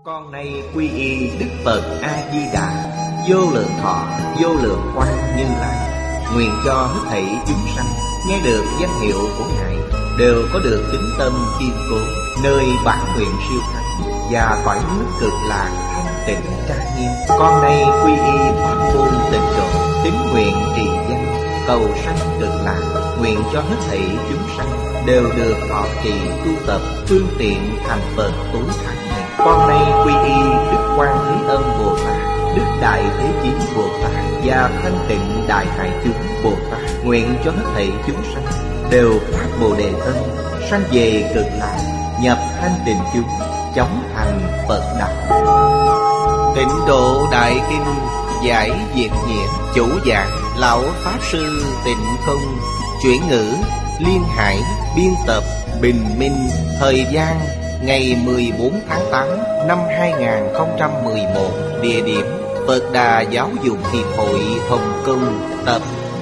Con nay quy y Đức Phật A-di-đà, vô lượng thọ, vô lượng quang Như Lai. Nguyện cho hết thảy chúng sanh nghe được danh hiệu của Ngài đều có được tín tâm kiên cố, nơi bản nguyện siêu thắng và cõi nước cực lạc thanh tịnh trang nghiêm. Con nay quy y pháp môn tịnh độ, tín nguyện trì danh, cầu sanh cực lạc. Nguyện cho hết thảy chúng sanh đều được thọ trì tu tập, phương tiện thành Phật tối thắng này. Con nay quy y Đức Quan Thế Âm Bồ Tát, Đức Đại Thế Chí Bồ Tát và Thanh Tịnh Đại Hải Chúng Bồ Tát. Nguyện cho hết thảy chúng sanh đều phát Bồ Đề Tâm, sanh về cực lạc, nhập thanh tịnh chúng, chóng thành Phật đạo. Tịnh Độ Đại Kinh giải Việt nghĩa, chủ giảng Lão Pháp Sư Tịnh Không, chuyển ngữ Liên Hải, biên tập Bình Minh. Thời gian ngày 14 tháng 8 năm 2011. Địa điểm Phật Đà Giáo dục Hiệp hội Hồng Kông, tập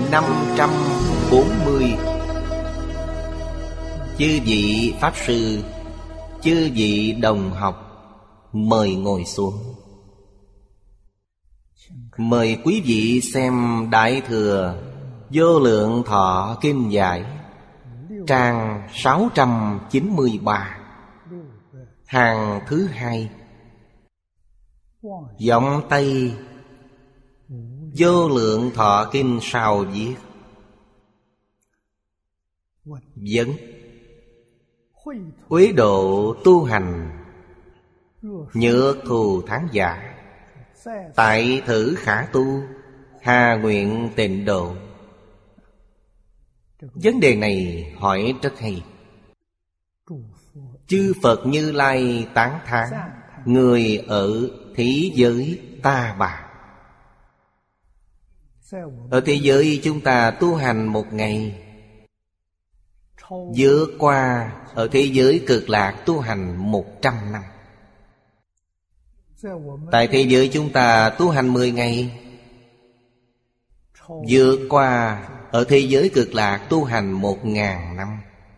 540. Chư vị Pháp Sư, chư vị đồng học, mời ngồi xuống. Mời quý vị xem Đại Thừa Vô Lượng Thọ Kinh Giải, trang 693, hàng thứ hai. Giọng Tây Vô Lượng Thọ Kinh sao viết? Vấn: Uế độ tu hành, nhược thù thắng giả, tại thử khả tu, hà nguyện tịnh độ. Vấn đề này hỏi rất hay. Chư Phật Như Lai tán thán người ở thế giới ta bà. Ở thế giới chúng ta tu hành một ngày, vượt qua ở thế giới cực lạc tu hành 100 năm. Tại thế giới chúng ta tu hành 10 ngày, vượt qua ở thế giới cực lạc tu hành 1000 năm.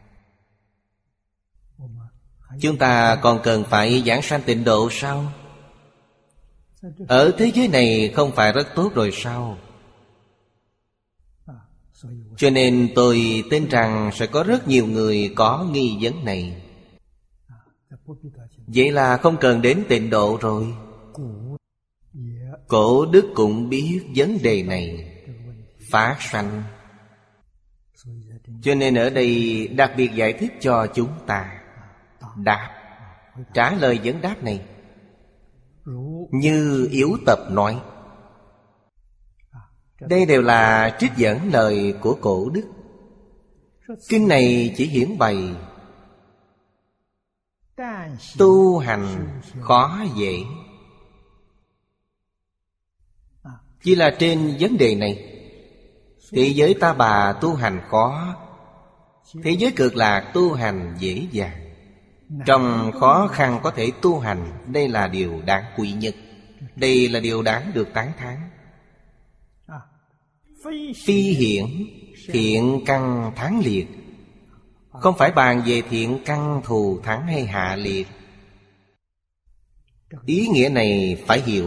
Chúng ta còn cần phải giảng sanh tịnh độ sao? Ở thế giới này không phải rất tốt rồi sao? Cho nên tôi tin rằng sẽ có rất nhiều người có nghi vấn này. Vậy là không cần đến tịnh độ rồi. Cổ đức cũng biết vấn đề này phát sanh, cho nên ở đây đặc biệt giải thích cho chúng ta. Trả lời vấn đáp này. Như Yếu Tập nói, đây đều là trích dẫn lời của cổ đức. Kinh này chỉ hiển bày tu hành khó dễ. Chỉ là trên vấn đề này, thế giới ta bà tu hành khó, thế giới cực lạc tu hành dễ dàng. Trong khó khăn có thể tu hành, đây là điều đáng quý nhất. Đây là điều đáng được tán thán. Phi hiển thiện căn thắng liệt, không phải bàn về thiện căn thù thắng hay hạ liệt. Ý nghĩa này phải hiểu.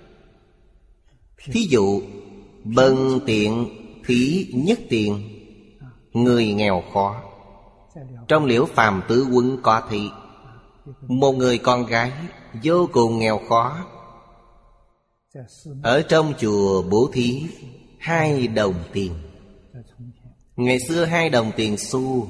Thí dụ bần tiện thí nhất tiện, người nghèo khó. Trong Liễu Phàm Tứ Quân có thị, một người con gái vô cùng nghèo khó, ở trong chùa bố thí 2 đồng tiền. Ngày xưa 2 đồng tiền xu,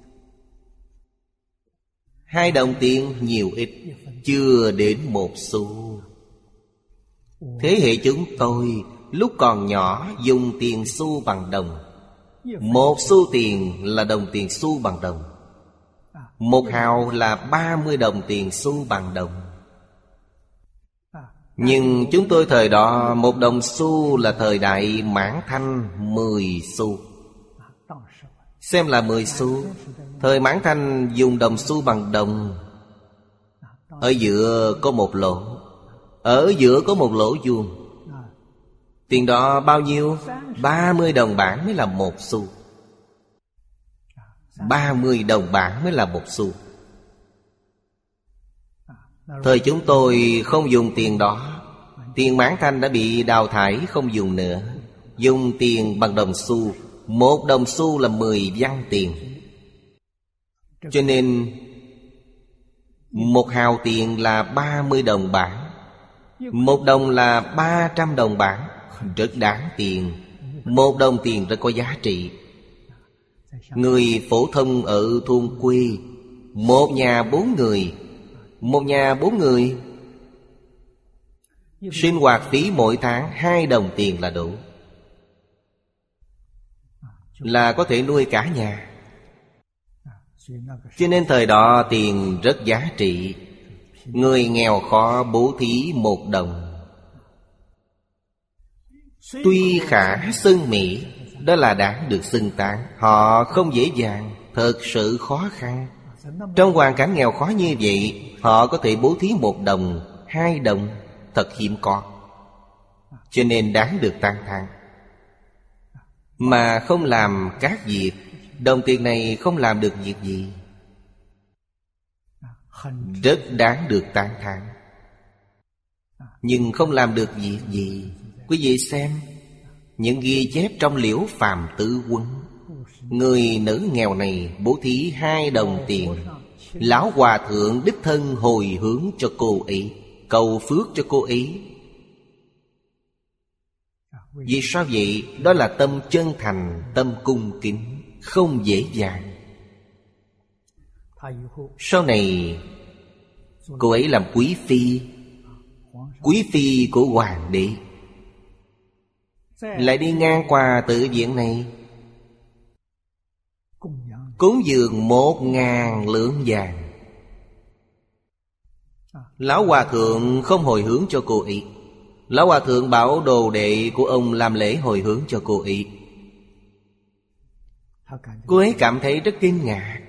2 đồng tiền nhiều ít, chưa đến 1 xu. Thế hệ chúng tôi lúc còn nhỏ dùng tiền xu bằng đồng. 1 xu tiền là đồng tiền xu bằng đồng. 1 hào là 30 đồng tiền xu bằng đồng. Nhưng chúng tôi thời đó 1 đồng xu là thời đại Mãn Thanh 10 xu. Xem là 10 xu. Thời Mãn Thanh dùng đồng xu bằng đồng. Ở giữa có một lỗ, ở giữa có một lỗ vuông. Tiền đó bao nhiêu? 30 đồng bảng mới là 1 xu. 30 đồng bảng mới là 1 xu. Thời chúng tôi không dùng tiền đó. Tiền Mãn Thanh đã bị đào thải, không dùng nữa. Dùng tiền bằng đồng xu. 1 đồng xu là 10 văn tiền. Cho nên 1 hào tiền là 30 đồng bảng. 1 đồng là 300 đồng bảng. Rất đáng tiền. 1 đồng tiền rất có giá trị. Người phổ thông ở thôn quê, 1 nhà 4 người. 1 nhà 4 người, sinh hoạt phí mỗi tháng 2 đồng tiền là đủ, là có thể nuôi cả nhà. Cho nên thời đó tiền rất giá trị. Người nghèo khó bố thí 1 đồng. Tuy khả xưng mỹ, đó là đáng được xưng tán. Họ không dễ dàng, thật sự khó khăn. Trong hoàn cảnh nghèo khó như vậy, họ có thể bố thí 1 đồng, 2 đồng, thật hiếm có. Cho nên đáng được tán thán. Mà không làm các việc, đồng tiền này không làm được việc gì, rất đáng được tán thán. Nhưng không làm được việc gì. Quý vị xem những ghi chép trong Liễu Phàm Tứ Quân. Người nữ nghèo này bố thí 2 đồng tiền. Lão Hòa Thượng đích thân hồi hướng cho cô ấy, cầu phước cho cô ấy. Vì sao vậy? Đó là tâm chân thành, tâm cung kính, không dễ dàng. Sau này cô ấy làm quý phi, quý phi của hoàng đế. Lại đi ngang qua tự viện này, cúng dường 1000 lượng vàng. Lão Hòa Thượng không hồi hướng cho cô ấy. Lão Hòa Thượng bảo đồ đệ của ông làm lễ hồi hướng cho cô ấy. Cô ấy cảm thấy rất kinh ngạc,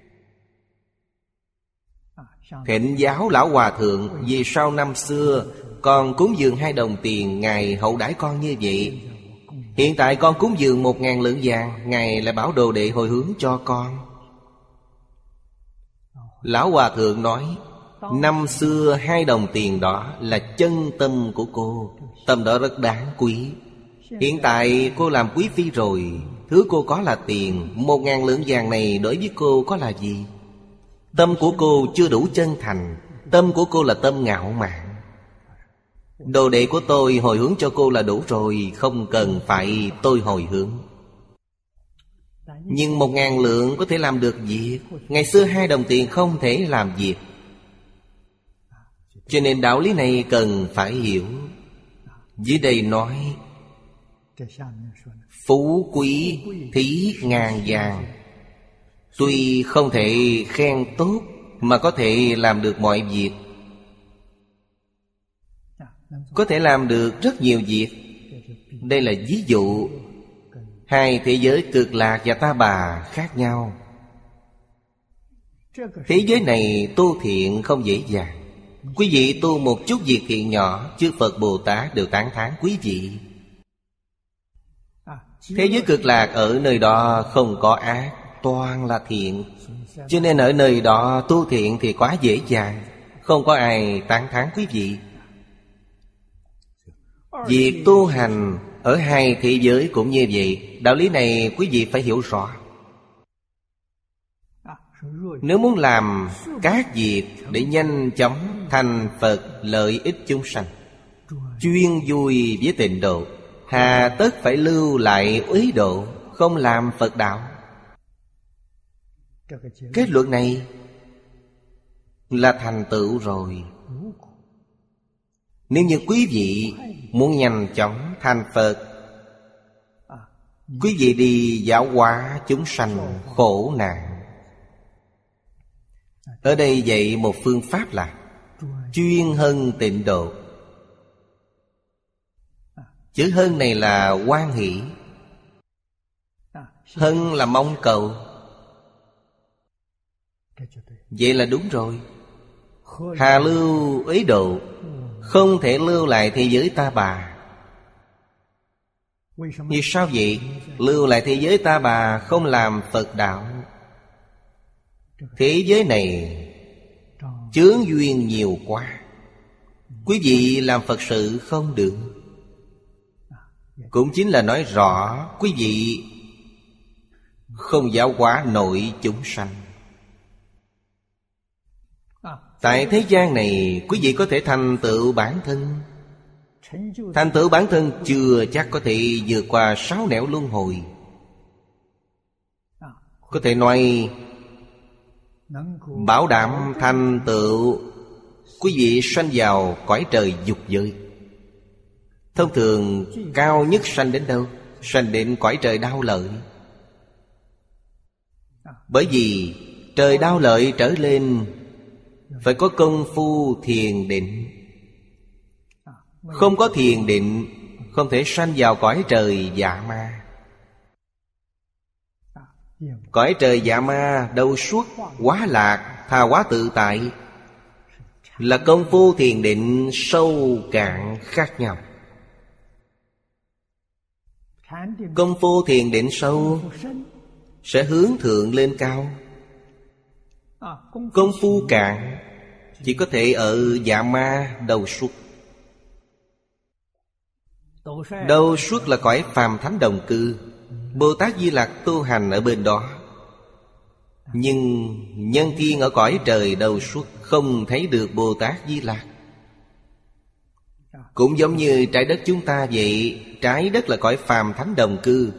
thỉnh giáo Lão Hòa Thượng vì sao năm xưa con cúng dường 2 đồng tiền, Ngài hậu đãi con như vậy. Hiện tại con cúng dường 1000 lượng vàng, Ngài lại bảo đồ đệ hồi hướng cho con. Lão Hòa Thượng nói, năm xưa 2 đồng tiền đó là chân tâm của cô, tâm đó rất đáng quý. Hiện tại cô làm quý phi rồi, thứ cô có là tiền. 1000 lượng vàng này đối với cô có là gì? Tâm của cô chưa đủ chân thành. Tâm của cô là tâm ngạo mạn. Đồ đệ của tôi hồi hướng cho cô là đủ rồi, không cần phải tôi hồi hướng. Nhưng 1000 lượng có thể làm được việc. Ngày xưa 2 đồng tiền không thể làm việc. Cho nên đạo lý này cần phải hiểu. Dưới đây nói, phú quý thí ngàn vàng. Tuy không thể khen tốt, mà có thể làm được mọi việc, có thể làm được rất nhiều việc. Đây là ví dụ. 2 thế giới Cực Lạc và Ta Bà khác nhau. Thế giới này tu thiện không dễ dàng. Quý vị tu một chút việc thiện nhỏ, chư Phật Bồ Tát đều tán thán quý vị. Thế giới Cực Lạc ở nơi đó không có ác, toàn là thiện. Cho nên ở nơi đó tu thiện thì quá dễ dàng, không có ai tán thán quý vị. Việc tu hành ở 2 thế giới cũng như vậy. Đạo lý này quý vị phải hiểu rõ. Nếu muốn làm các việc để nhanh chóng thành Phật lợi ích chúng sanh, chuyên vui với tịnh độ, hà tất phải lưu lại uế độ, không làm Phật đạo. Kết luận này là thành tựu rồi. Nếu như quý vị muốn nhanh chóng thành Phật, quý vị đi giáo hóa chúng sanh khổ nạn. Ở đây dạy một phương pháp là chuyên hân tịnh độ. Chữ hân này là hoan hỷ. Hân là mong cầu. Vậy là đúng rồi. Hà lưu ý độ, không thể lưu lại thế giới Ta Bà. Vì sao vậy? Lưu lại thế giới Ta Bà không làm Phật đạo. Thế giới này Chướng duyên nhiều quá, quý vị làm Phật sự không được. Cũng chính là nói rõ quý vị không giáo hóa nổi chúng sanh. Tại thế gian này, quý vị có thể thành tựu bản thân. Thành tựu bản thân chưa chắc có thể vượt qua 6 nẻo luân hồi. Có thể nói bảo đảm thành tựu quý vị sanh vào cõi trời dục giới. Thông thường cao nhất sanh đến đâu? Sanh đến cõi trời đau lợi. Bởi vì trời đau lợi trở lên phải có công phu thiền định. Không có thiền định, không thể sanh vào cõi trời dạ ma. Cõi trời dạ ma đâu suốt, hóa lạc, tha hóa tự tại, là công phu thiền định sâu cạn khác nhau. Công phu thiền định sâu sẽ hướng thượng lên cao. Công phu cạn chỉ có thể ở dạ ma đầu suốt. Đầu suốt là cõi phàm thánh đồng cư. Bồ Tát Di Lặc tu hành ở bên đó. Nhưng nhân thiên ở cõi trời đầu suốt không thấy được Bồ Tát Di Lặc. Cũng giống như trái đất chúng ta vậy. Trái đất là cõi phàm thánh đồng cư.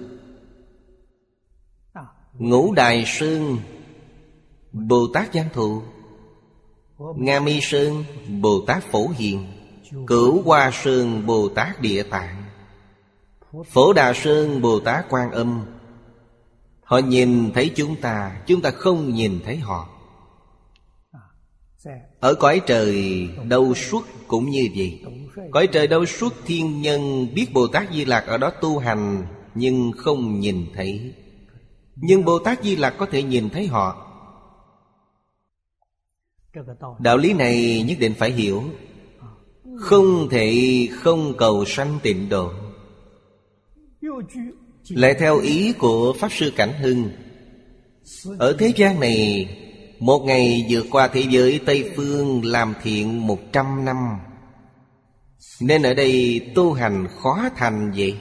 Ngũ Đài Sơn Bồ Tát Văn Thù, Nga Mi Sơn Bồ Tát Phổ Hiền, Cửu Hoa Sơn Bồ Tát Địa Tạng, Phổ Đà Sơn Bồ Tát Quan Âm. Họ nhìn thấy chúng ta không nhìn thấy họ. Ở cõi trời đâu suốt cũng như vậy. Cõi trời đâu suốt thiên nhân biết Bồ Tát Di Lặc ở đó tu hành, nhưng không nhìn thấy. Nhưng Bồ Tát Di Lặc có thể nhìn thấy họ. Đạo lý này nhất định phải hiểu. Không thể không cầu sanh tịnh độ. Lại theo ý của Pháp Sư Cảnh Hưng, ở thế gian này, một ngày vượt qua thế giới Tây Phương làm thiện 100 năm. Nên ở đây tu hành khó thành vậy.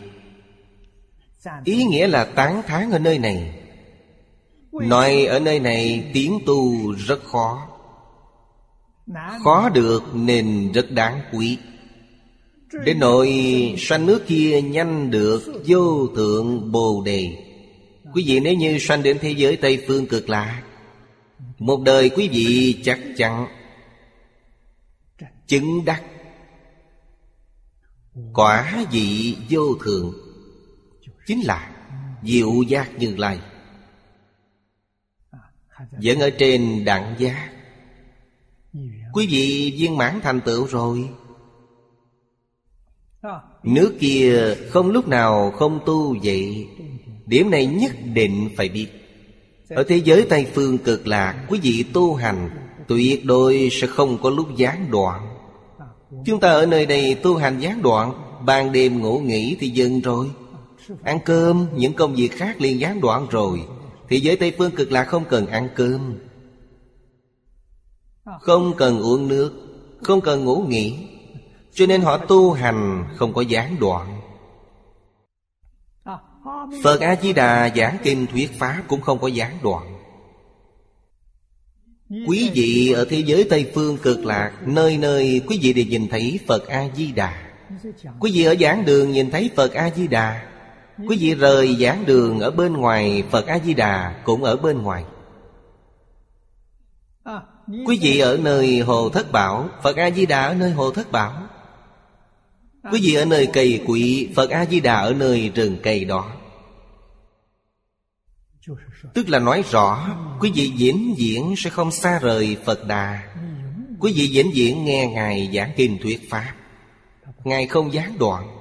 Ý nghĩa là tán thán ở nơi này. Nói ở nơi này tiến tu rất khó. Khó được nên rất đáng quý. Đến nỗi sanh nước kia nhanh được vô thượng Bồ Đề. Quý vị nếu như sanh đến thế giới Tây Phương Cực Lạc, một đời quý vị chắc chắn chứng đắc quả vị vô thượng, chính là Diệu Giác Như Lai. Vẫn ở trên đẳng giác. Quý vị viên mãn thành tựu rồi. Nước kia không lúc nào không tu vậy. Điểm này nhất định phải biết. Ở thế giới Tây Phương Cực Lạc, quý vị tu hành tuyệt đối sẽ không có lúc gián đoạn. Chúng ta ở nơi đây tu hành gián đoạn, ban đêm ngủ nghỉ thì dừng rồi. Ăn cơm, những công việc khác liền gián đoạn rồi. Thế giới Tây Phương Cực Lạc không cần ăn cơm, không cần uống nước, không cần ngủ nghỉ. Cho nên họ tu hành không có gián đoạn. Phật A-di-đà giảng kinh thuyết pháp cũng không có gián đoạn. Quý vị ở thế giới Tây Phương Cực Lạc, nơi nơi quý vị đều nhìn thấy Phật A-di-đà. Quý vị ở giảng đường nhìn thấy Phật A-di-đà. Quý vị rời giảng đường ở bên ngoài, Phật A-di-đà cũng ở bên ngoài. Quý vị ở nơi Hồ Thất Bảo, Phật A-di-đà ở nơi Hồ Thất Bảo. Quý vị ở nơi cây quỷ, Phật A-di-đà ở nơi rừng cây đó. Tức là nói rõ quý vị vĩnh viễn sẽ không xa rời Phật Đà. Quý vị vĩnh viễn nghe Ngài giảng kinh thuyết pháp, Ngài không gián đoạn.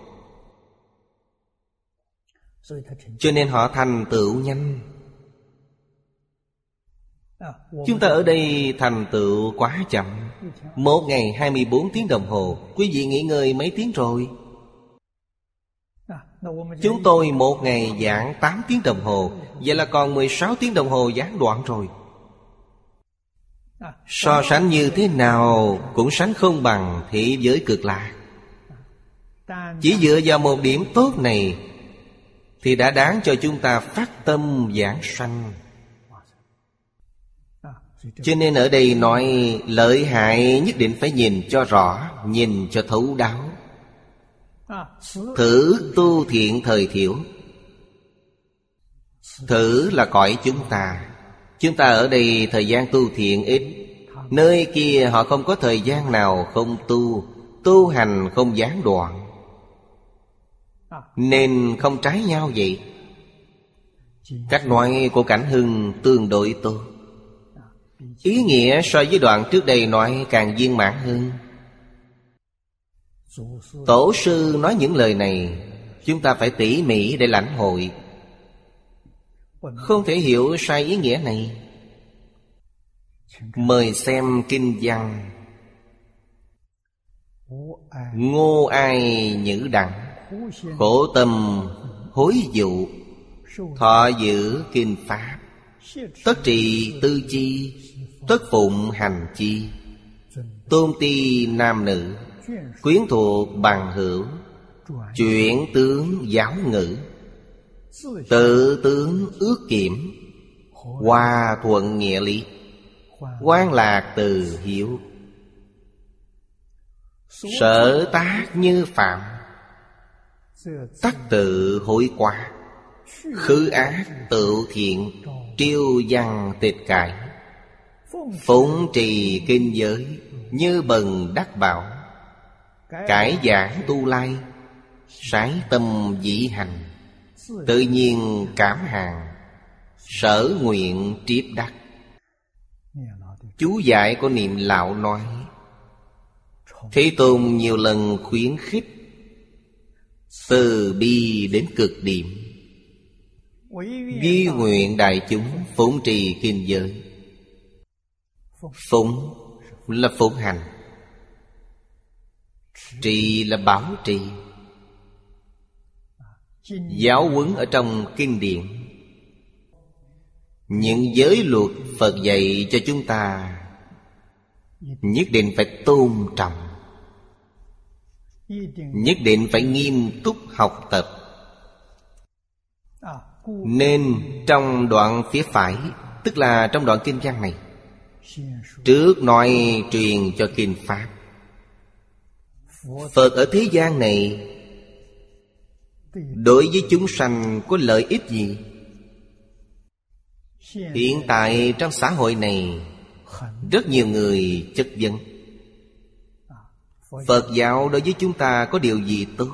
Cho nên họ thành tựu nhanh. Chúng ta ở đây thành tựu quá chậm. Một ngày 24 tiếng đồng hồ, quý vị nghỉ ngơi mấy tiếng rồi? Chúng tôi một ngày giảng 8 tiếng đồng hồ, vậy là còn 16 tiếng đồng hồ gián đoạn rồi. So sánh như thế nào cũng sánh không bằng thế giới cực lạc. Chỉ dựa vào một điểm tốt này thì đã đáng cho chúng ta phát tâm giảng sanh. Cho nên ở đây nói lợi hại nhất định phải nhìn cho rõ, nhìn cho thấu đáo. Thử tu thiện thời thiểu. Thử là cõi chúng ta. Chúng ta ở đây thời gian tu thiện ít. Nơi kia họ không có thời gian nào không tu. Tu hành không gián đoạn, nên không trái nhau vậy. Cách nói của Cảnh Hưng tương đối tốt. Ý nghĩa so với đoạn trước đây nói càng viên mãn hơn. Tổ sư nói những lời này, chúng ta phải tỉ mỉ để lãnh hội. Không thể hiểu sai ý nghĩa này. Mời xem kinh văn Ngô Ai Nhữ Đặng, khổ tâm hối dụ, thọ giữ kinh pháp, tất trì tư chi, tất phụng hành chi, tôn ti nam nữ, quyến thuộc bằng hữu, chuyển tướng giáo ngữ, tự tướng ước kiểm, hòa thuận nghĩa lý, quan lạc từ hiếu, sở tác như phạm, tắc tự hối quá, khứ ác tự thiện, triêu văn tịch cải, phụng trì kinh giới, như bần đắc bảo, cải giảng tu lai, sái tâm dĩ hành, tự nhiên cảm hàng, sở nguyện triếp đắc. Chú giải của Niệm Lão nói, Thế Tôn nhiều lần khuyến khích, từ bi đến cực điểm, duy nguyện đại chúng phụng trì kinh giới. Phụng là phụng hành, trì là bảo trì. Giáo huấn ở trong kinh điển, những giới luật Phật dạy cho chúng ta nhất định phải tôn trọng, nhất định phải nghiêm túc học tập. Nên trong đoạn phía phải, tức là trong đoạn kinh văn này, trước nói truyền cho kinh pháp. Phật ở thế gian này đối với chúng sanh có lợi ích gì? Hiện tại trong xã hội này rất nhiều người chất vấn Phật giáo đối với chúng ta có điều gì tốt?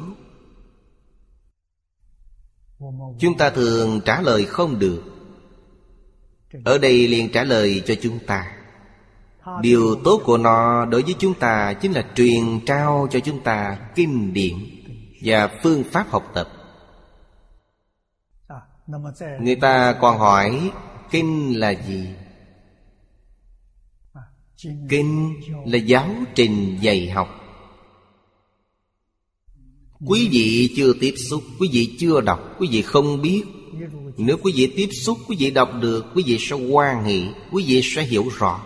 Chúng ta thường trả lời không được. Ở đây liền trả lời cho chúng ta. Điều tốt của nó đối với chúng ta chính là truyền trao cho chúng ta kinh điển và phương pháp học tập. Người ta còn hỏi kinh là gì? Kinh là giáo trình dạy học. Quý vị chưa tiếp xúc, quý vị chưa đọc, quý vị không biết. Nếu quý vị tiếp xúc, quý vị đọc được, quý vị sẽ hoan hỷ, quý vị sẽ hiểu rõ.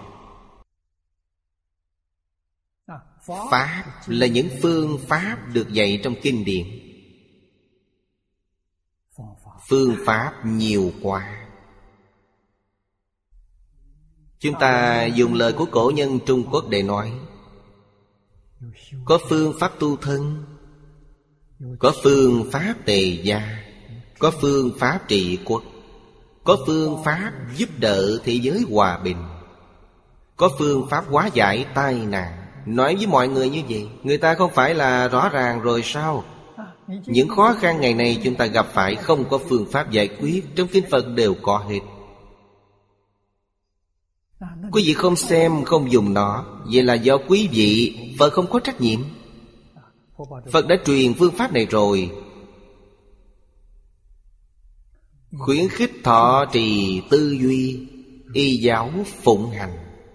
Pháp là những phương pháp được dạy trong kinh điển. Phương pháp nhiều quá. Chúng ta dùng lời của cổ nhân Trung Quốc để nói, có phương pháp tu thân, có phương pháp tề gia, có phương pháp trị quốc, có phương pháp giúp đỡ thế giới hòa bình, có phương pháp hóa giải tai nạn. Nói với mọi người như vậy, người ta không phải là rõ ràng rồi sao? Những khó khăn ngày nay chúng ta gặp phải không có phương pháp giải quyết, trong kinh Phật đều có hết. Quý vị không xem, không dùng nó, vậy là do quý vị, Phật không có trách nhiệm. Phật đã truyền phương pháp này rồi, khuyến khích thọ trì tư duy, y giáo phụng hành.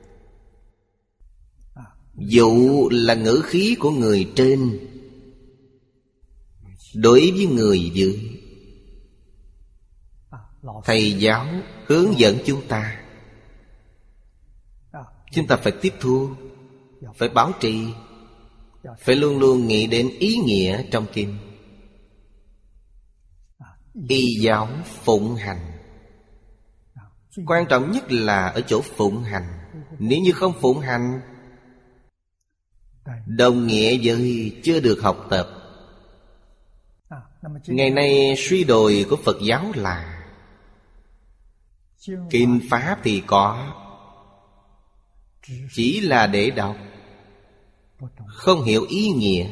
Dụ là ngữ khí của người trên đối với người dưới. Thầy giáo hướng dẫn chúng ta. Chúng ta phải tiếp thu, phải bảo trì, phải luôn luôn nghĩ đến ý nghĩa trong kinh. Y giáo phụng hành. Quan trọng nhất là ở chỗ phụng hành. Nếu như không phụng hành, đồng nghĩa với chưa được học tập. Ngày nay suy đồi của Phật giáo là kinh Pháp thì có, chỉ là để đọc, không hiểu ý nghĩa.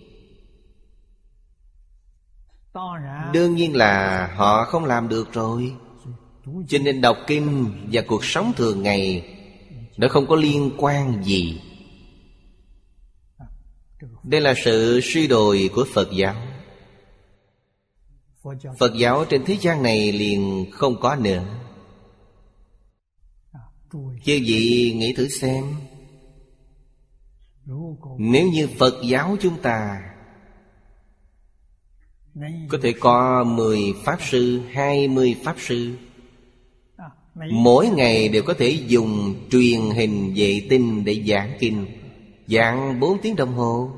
Đương nhiên là họ không làm được rồi. Cho nên đọc kinh và cuộc sống thường ngày nó không có liên quan gì. Đây là sự suy đồi của Phật giáo. Phật giáo trên thế gian này liền không có nữa. Chư vị nghĩ thử xem, nếu như Phật giáo chúng ta có thể có 10 Pháp Sư, 20 Pháp Sư, mỗi ngày đều có thể dùng truyền hình vệ tinh để giảng kinh, giảng 4 tiếng đồng hồ.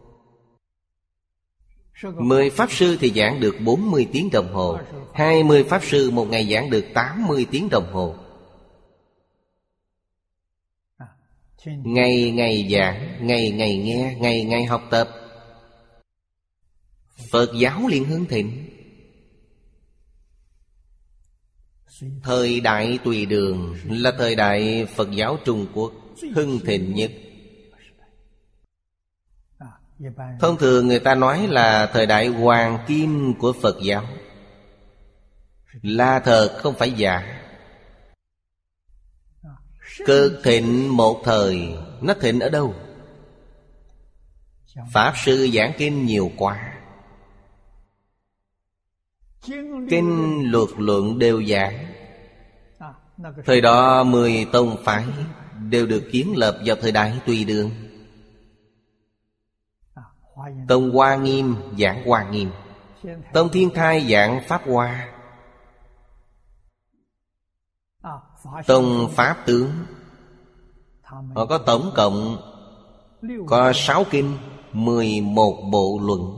10 Pháp Sư thì giảng được 40 tiếng đồng hồ. 20 Pháp Sư một ngày giảng được 80 tiếng đồng hồ. Ngày ngày giảng, ngày ngày nghe, ngày ngày học tập, Phật giáo liền hưng thịnh. Thời đại Tùy Đường là thời đại Phật giáo Trung Quốc hưng thịnh nhất. Thông thường người ta nói là thời đại hoàng kim của Phật giáo. Là thật, không phải giả. Cực thịnh một thời. Nó thịnh ở đâu? Pháp Sư giảng kinh nhiều quá, kinh luật luận đều giảng. Thời đó 10 tông phái đều được kiến lập vào thời đại Tùy Đường. Tông Hoa Nghiêm giảng Hoa Nghiêm, Tông Thiên Thai giảng Pháp Hoa, Tông Pháp Tướng. Họ có tổng cộng có 6 kinh, 11 bộ luận.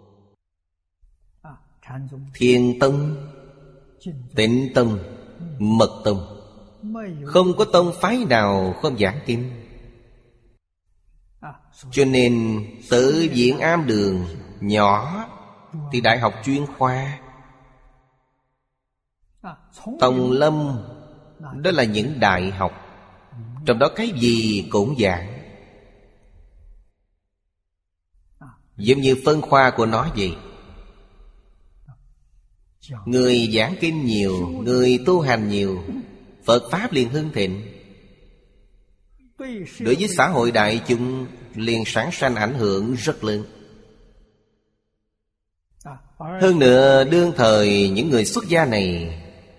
Thiền Tông, Tịnh Tông, Mật Tông, không có tông phái nào không giảng kinh. Cho nên Tự Viện Am Đường nhỏ thì đại học chuyên khoa, Tông Lâm đó là những đại học, trong đó cái gì cũng giảng. Giống như phân khoa của nó vậy. Người giảng kinh nhiều, người tu hành nhiều, Phật Pháp liền hưng thịnh. Đối với xã hội đại chúng liền sản sanh ảnh hưởng rất lớn. Hơn nữa đương thời những người xuất gia này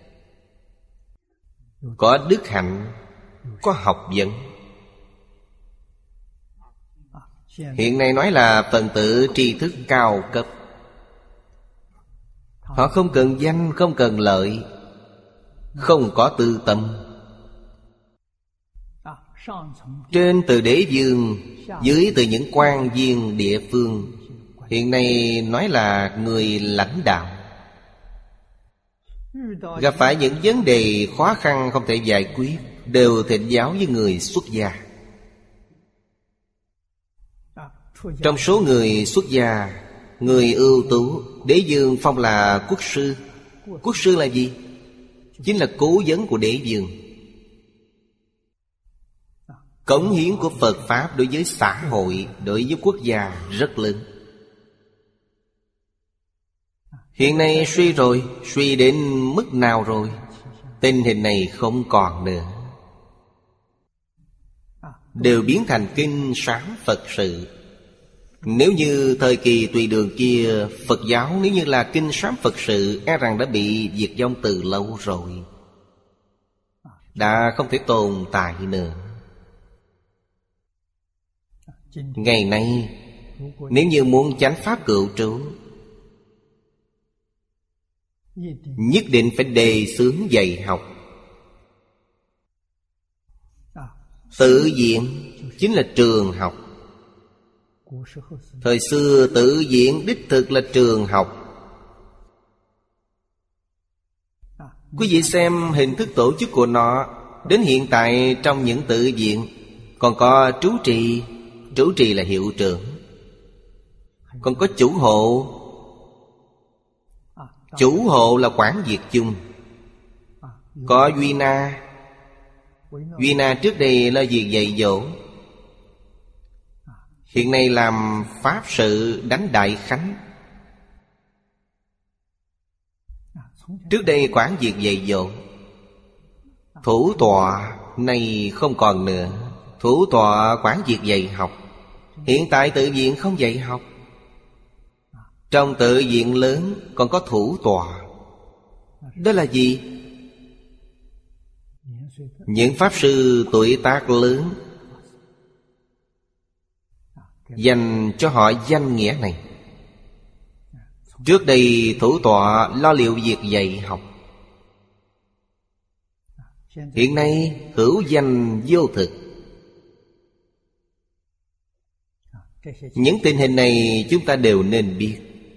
có đức hạnh, có học vấn. Hiện nay nói là phần tử tri thức cao cấp. Họ không cần danh, không cần lợi, không có tư tâm. Trên từ đế vương, dưới từ những quan viên địa phương. Hiện nay nói là người lãnh đạo, gặp phải những vấn đề khó khăn không thể giải quyết, đều thỉnh giáo với người xuất gia. Trong số người xuất gia, người ưu tú, đế vương phong là quốc sư. Quốc sư là gì? Chính là cố vấn của đế vương. Cống hiến của Phật Pháp đối với xã hội, đối với quốc gia rất lớn. Hiện nay suy rồi, suy đến mức nào rồi? Tình hình này không còn nữa, đều biến thành kinh sám Phật sự. Nếu như thời kỳ Tùy Đường kia, Phật giáo nếu như là kinh sám Phật sự, e rằng đã bị diệt vong từ lâu rồi, đã không thể tồn tại nữa. Ngày nay nếu như muốn chánh pháp cựu trú, nhất định phải đề xướng dạy học. Tự viện chính là trường học. Thời xưa tự viện đích thực là trường học. Quý vị xem hình thức tổ chức của nó. Đến hiện tại trong những tự viện còn có trú trì. Trú trì là hiệu trưởng. Còn có chủ hộ. Chủ hộ là quản việc chung. Có duy na. Duy na trước đây là việc dạy dỗ, hiện nay làm pháp sự đánh đại khánh. Trước đây quản việc dạy dỗ. Thủ tọa này không còn nữa. Thủ tọa quản việc dạy học. Hiện tại tự viện không dạy học. Trong tự viện lớn còn có thủ tọa. Đó là gì? Những pháp sư tuổi tác lớn, dành cho họ danh nghĩa này. Trước đây thủ tọa lo liệu việc dạy học. Hiện nay hữu danh vô thực. Những tình hình này chúng ta đều nên biết.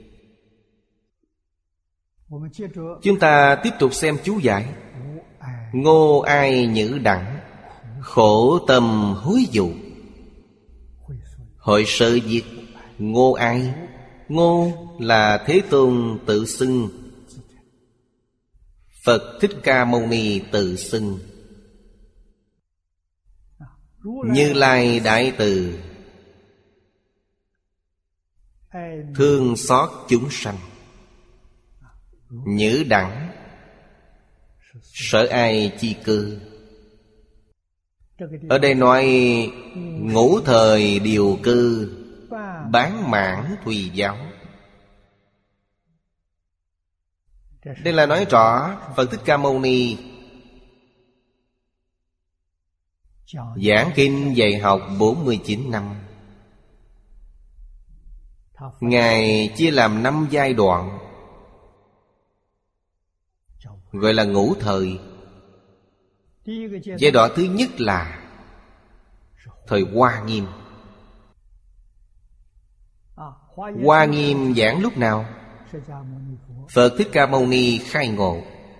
Chúng ta tiếp tục xem chú giải. Ngô ai nhữ đẳng, khổ tâm hối dụ. Hội sơ diệt. Ngô ai? Ngô là Thế Tôn tự xưng. Phật Thích Ca Mâu Ni tự xưng. Như Lai Đại Từ thương xót chúng sanh. Nhữ đẳng sở ai chi cư. Ở đây nói ngũ thời điều cư, bán mãn tùy giáo. Đây là nói rõ Phật Thích Ca Mâu Ni giảng kinh dạy học 49 năm. Ngài chia làm 5 giai đoạn, gọi là ngũ thời. Giai đoạn thứ nhất là thời Hoa Nghiêm. Hoa Nghiêm giảng lúc nào? Phật Thích Ca Mâu Ni khai ngộ.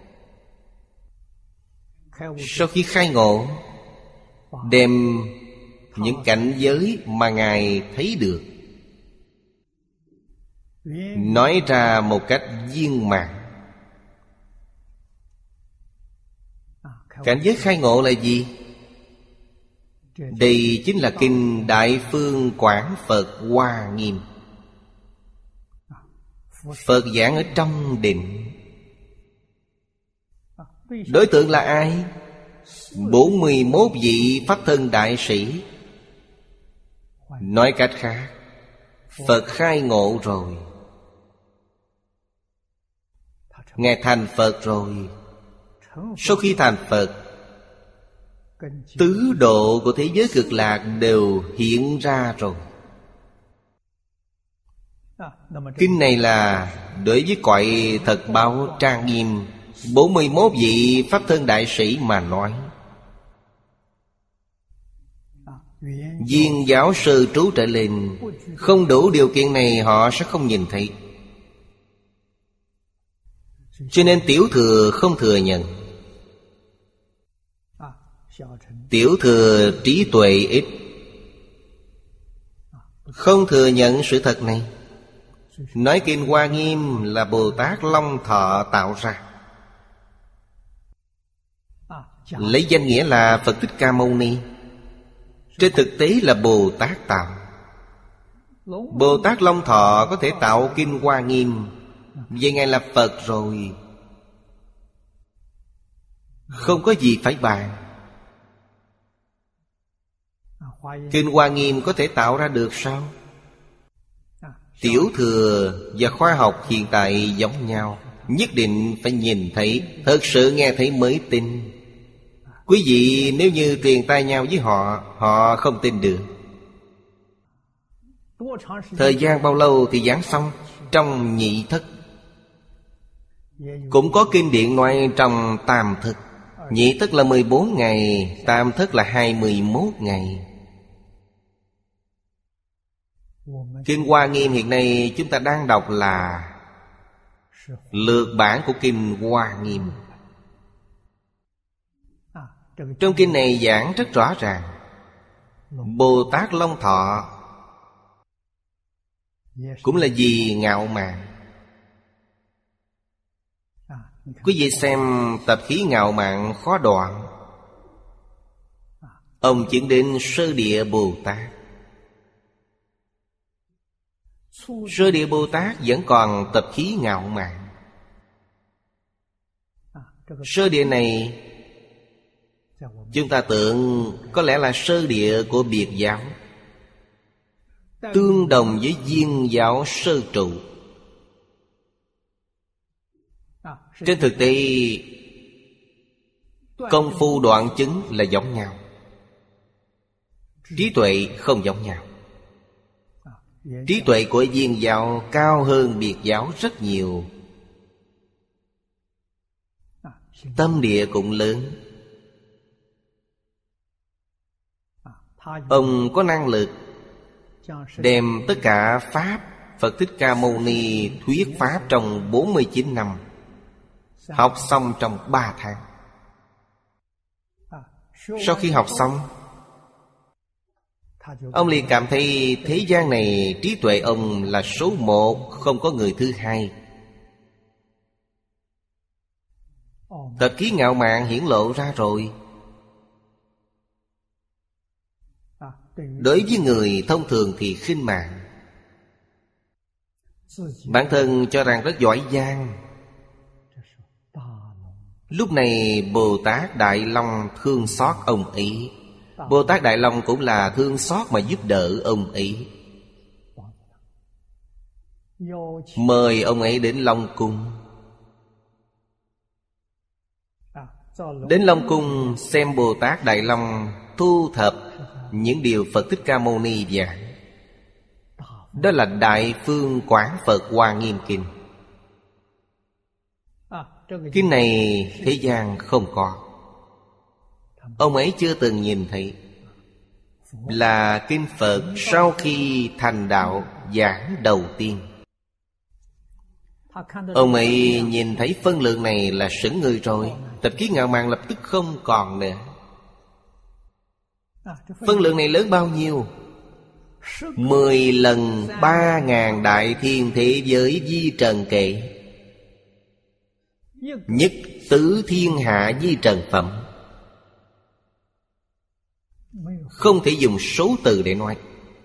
Sau khi khai ngộ, đem những cảnh giới mà Ngài thấy được nói ra một cách viên mãn. Cảnh giới khai ngộ là gì? Đây chính là kinh Đại Phương Quảng Phật Hoa Nghiêm. Phật giảng ở trong định. Đối tượng là ai? 41 vị Pháp Thân Đại Sĩ. Nói cách khác, Phật khai ngộ rồi, Ngài thành Phật rồi. Sau khi thành Phật, tứ độ của thế giới cực lạc đều hiện ra rồi. Kinh này là đối với cõi thật báo trang nghiêm 41 vị Pháp Thân Đại Sĩ mà nói. Viên giáo sư trú trở lên, không đủ điều kiện này họ sẽ không nhìn thấy. Cho nên tiểu thừa không thừa nhận. Tiểu thừa trí tuệ ít, không thừa nhận sự thật này. Nói kinh Hoa Nghiêm là Bồ Tát Long Thọ tạo ra, lấy danh nghĩa là Phật Thích Ca Mâu Ni. Trên thực tế là Bồ Tát tạo. Bồ Tát Long Thọ có thể tạo kinh Hoa Nghiêm, vậy Ngài là Phật rồi, không có gì phải bàn. Kinh Hoa Nghiêm có thể tạo ra được sao? Tiểu thừa và khoa học hiện tại giống nhau, nhất định phải nhìn thấy, thật sự nghe thấy mới tin. Quý vị nếu như truyền tai nhau với họ, họ không tin được. Thời gian bao lâu thì giảng xong? Trong nhị thất. Cũng có kinh điển nói trong tam thất. Nhị thất là 14 ngày, tam thất là 21 ngày. Kinh Hoa Nghiêm hiện nay chúng ta đang đọc là lược bản của Kinh Hoa Nghiêm. Trong kinh này giảng rất rõ ràng, Bồ Tát Long Thọ cũng là vì ngạo mạn. Quý vị xem tập khí ngạo mạn khó đoạn. Ông chứng đến Sơ Địa Bồ Tát. Sơ Địa Bồ Tát vẫn còn tập khí ngạo mạn. Sơ Địa này chúng ta tưởng có lẽ là sơ địa của biệt giáo, tương đồng với viên giáo sơ trụ. Trên thực tế, công phu đoạn chứng là giống nhau, trí tuệ không giống nhau. Trí tuệ của viên giáo cao hơn biệt giáo rất nhiều, tâm địa cũng lớn. Ông có năng lực đem tất cả Pháp Phật Thích Ca Mâu Ni thuyết Pháp trong 49 năm, học xong trong 3 tháng. Sau khi học xong, ông liền cảm thấy thế gian này trí tuệ ông là số 1, không có người thứ hai. Tập khí ngạo mạn hiển lộ ra rồi. Đối với người thông thường thì khinh mạng, bản thân cho rằng rất giỏi giang. Lúc này Bồ Tát Đại Long thương xót ông ấy. Bồ Tát Đại Long cũng là thương xót mà giúp đỡ ông ấy, mời ông ấy đến Long Cung. Đến Long Cung xem Bồ Tát Đại Long thu thập những điều Phật Thích Ca Mâu Ni giảng. Đó là Đại Phương Quảng Phật Hoa Nghiêm Kinh. Kinh này thế gian không có, ông ấy chưa từng nhìn thấy. Là kinh Phật sau khi thành đạo giảng đầu tiên. Ông ấy nhìn thấy phân lượng này là sững người rồi. Tập khí ngạo mạn lập tức không còn nữa. Phân lượng này lớn bao nhiêu? 10 lần 3.000 đại thiên thế giới vi trần kệ, nhất tứ thiên hạ vi trần phẩm. Không thể dùng số từ để nói.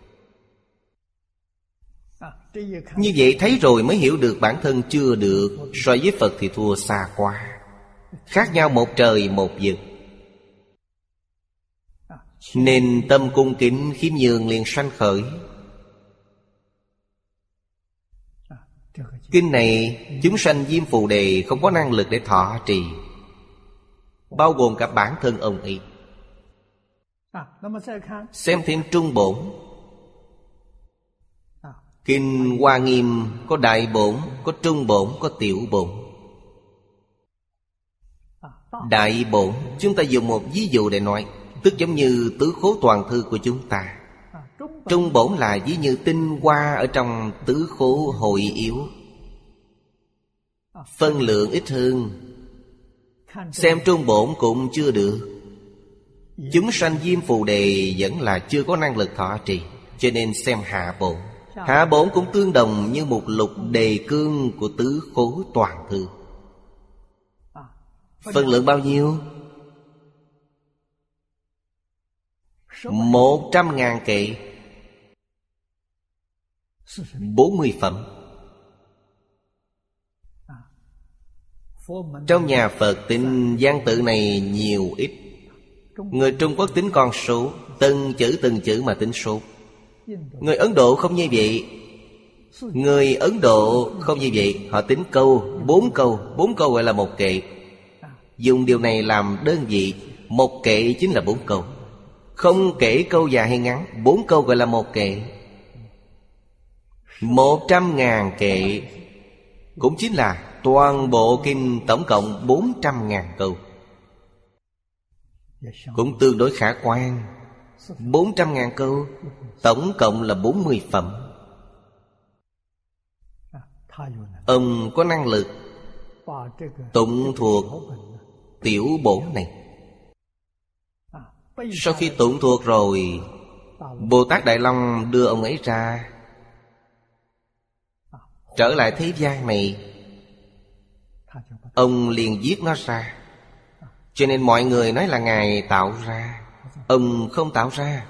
Như vậy thấy rồi mới hiểu được bản thân chưa được. So với Phật thì thua xa quá, khác nhau một trời một vực. Nên tâm cung kính khiêm nhường liền sanh khởi. Kinh này chúng sanh Diêm Phù Đề không có năng lực để thọ trì, bao gồm cả bản thân ông ấy. Xem thêm Trung Bổn. Kinh Hoa Nghiêm có Đại Bổn, có Trung Bổn, có Tiểu Bổn. Đại Bổn chúng ta dùng một ví dụ để nói, tức giống như tứ khố toàn thư của chúng ta. Trung Bổn là ví như tinh hoa ở trong tứ khố hội yếu, phân lượng ít hơn. Xem Trung Bổn cũng chưa được. Chúng sanh Diêm Phù Đề vẫn là chưa có năng lực thọ trì, cho nên xem Hạ Bổn. Hạ Bổn cũng tương đồng như một lục đề cương của tứ khố toàn thư. Phân lượng bao nhiêu? 100.000 kệ, 40 phẩm. Trong nhà Phật tính văn tự này nhiều ít. Người Trung Quốc tính con số, từng chữ mà tính số. Người Ấn Độ không như vậy. Người Ấn Độ không như vậy. Họ tính câu, 4 câu gọi là một kệ. Dùng điều này làm đơn vị. Một kệ chính là 4 câu. Không kể câu dài hay ngắn, 4 câu gọi là một kệ. 100.000 kệ cũng chính là toàn bộ kinh tổng cộng 400.000 câu. cũng tương đối khả quan. 400.000 câu, tổng cộng là 40 phẩm. Ông có năng lực tụng thuộc tiểu bổn này. Sau khi tụng thuộc rồi, Bồ Tát Đại Long đưa ông ấy ra, trở lại thế gian này, ông liền viết nó ra. Cho nên mọi người nói là Ngài tạo ra. Ông không tạo ra,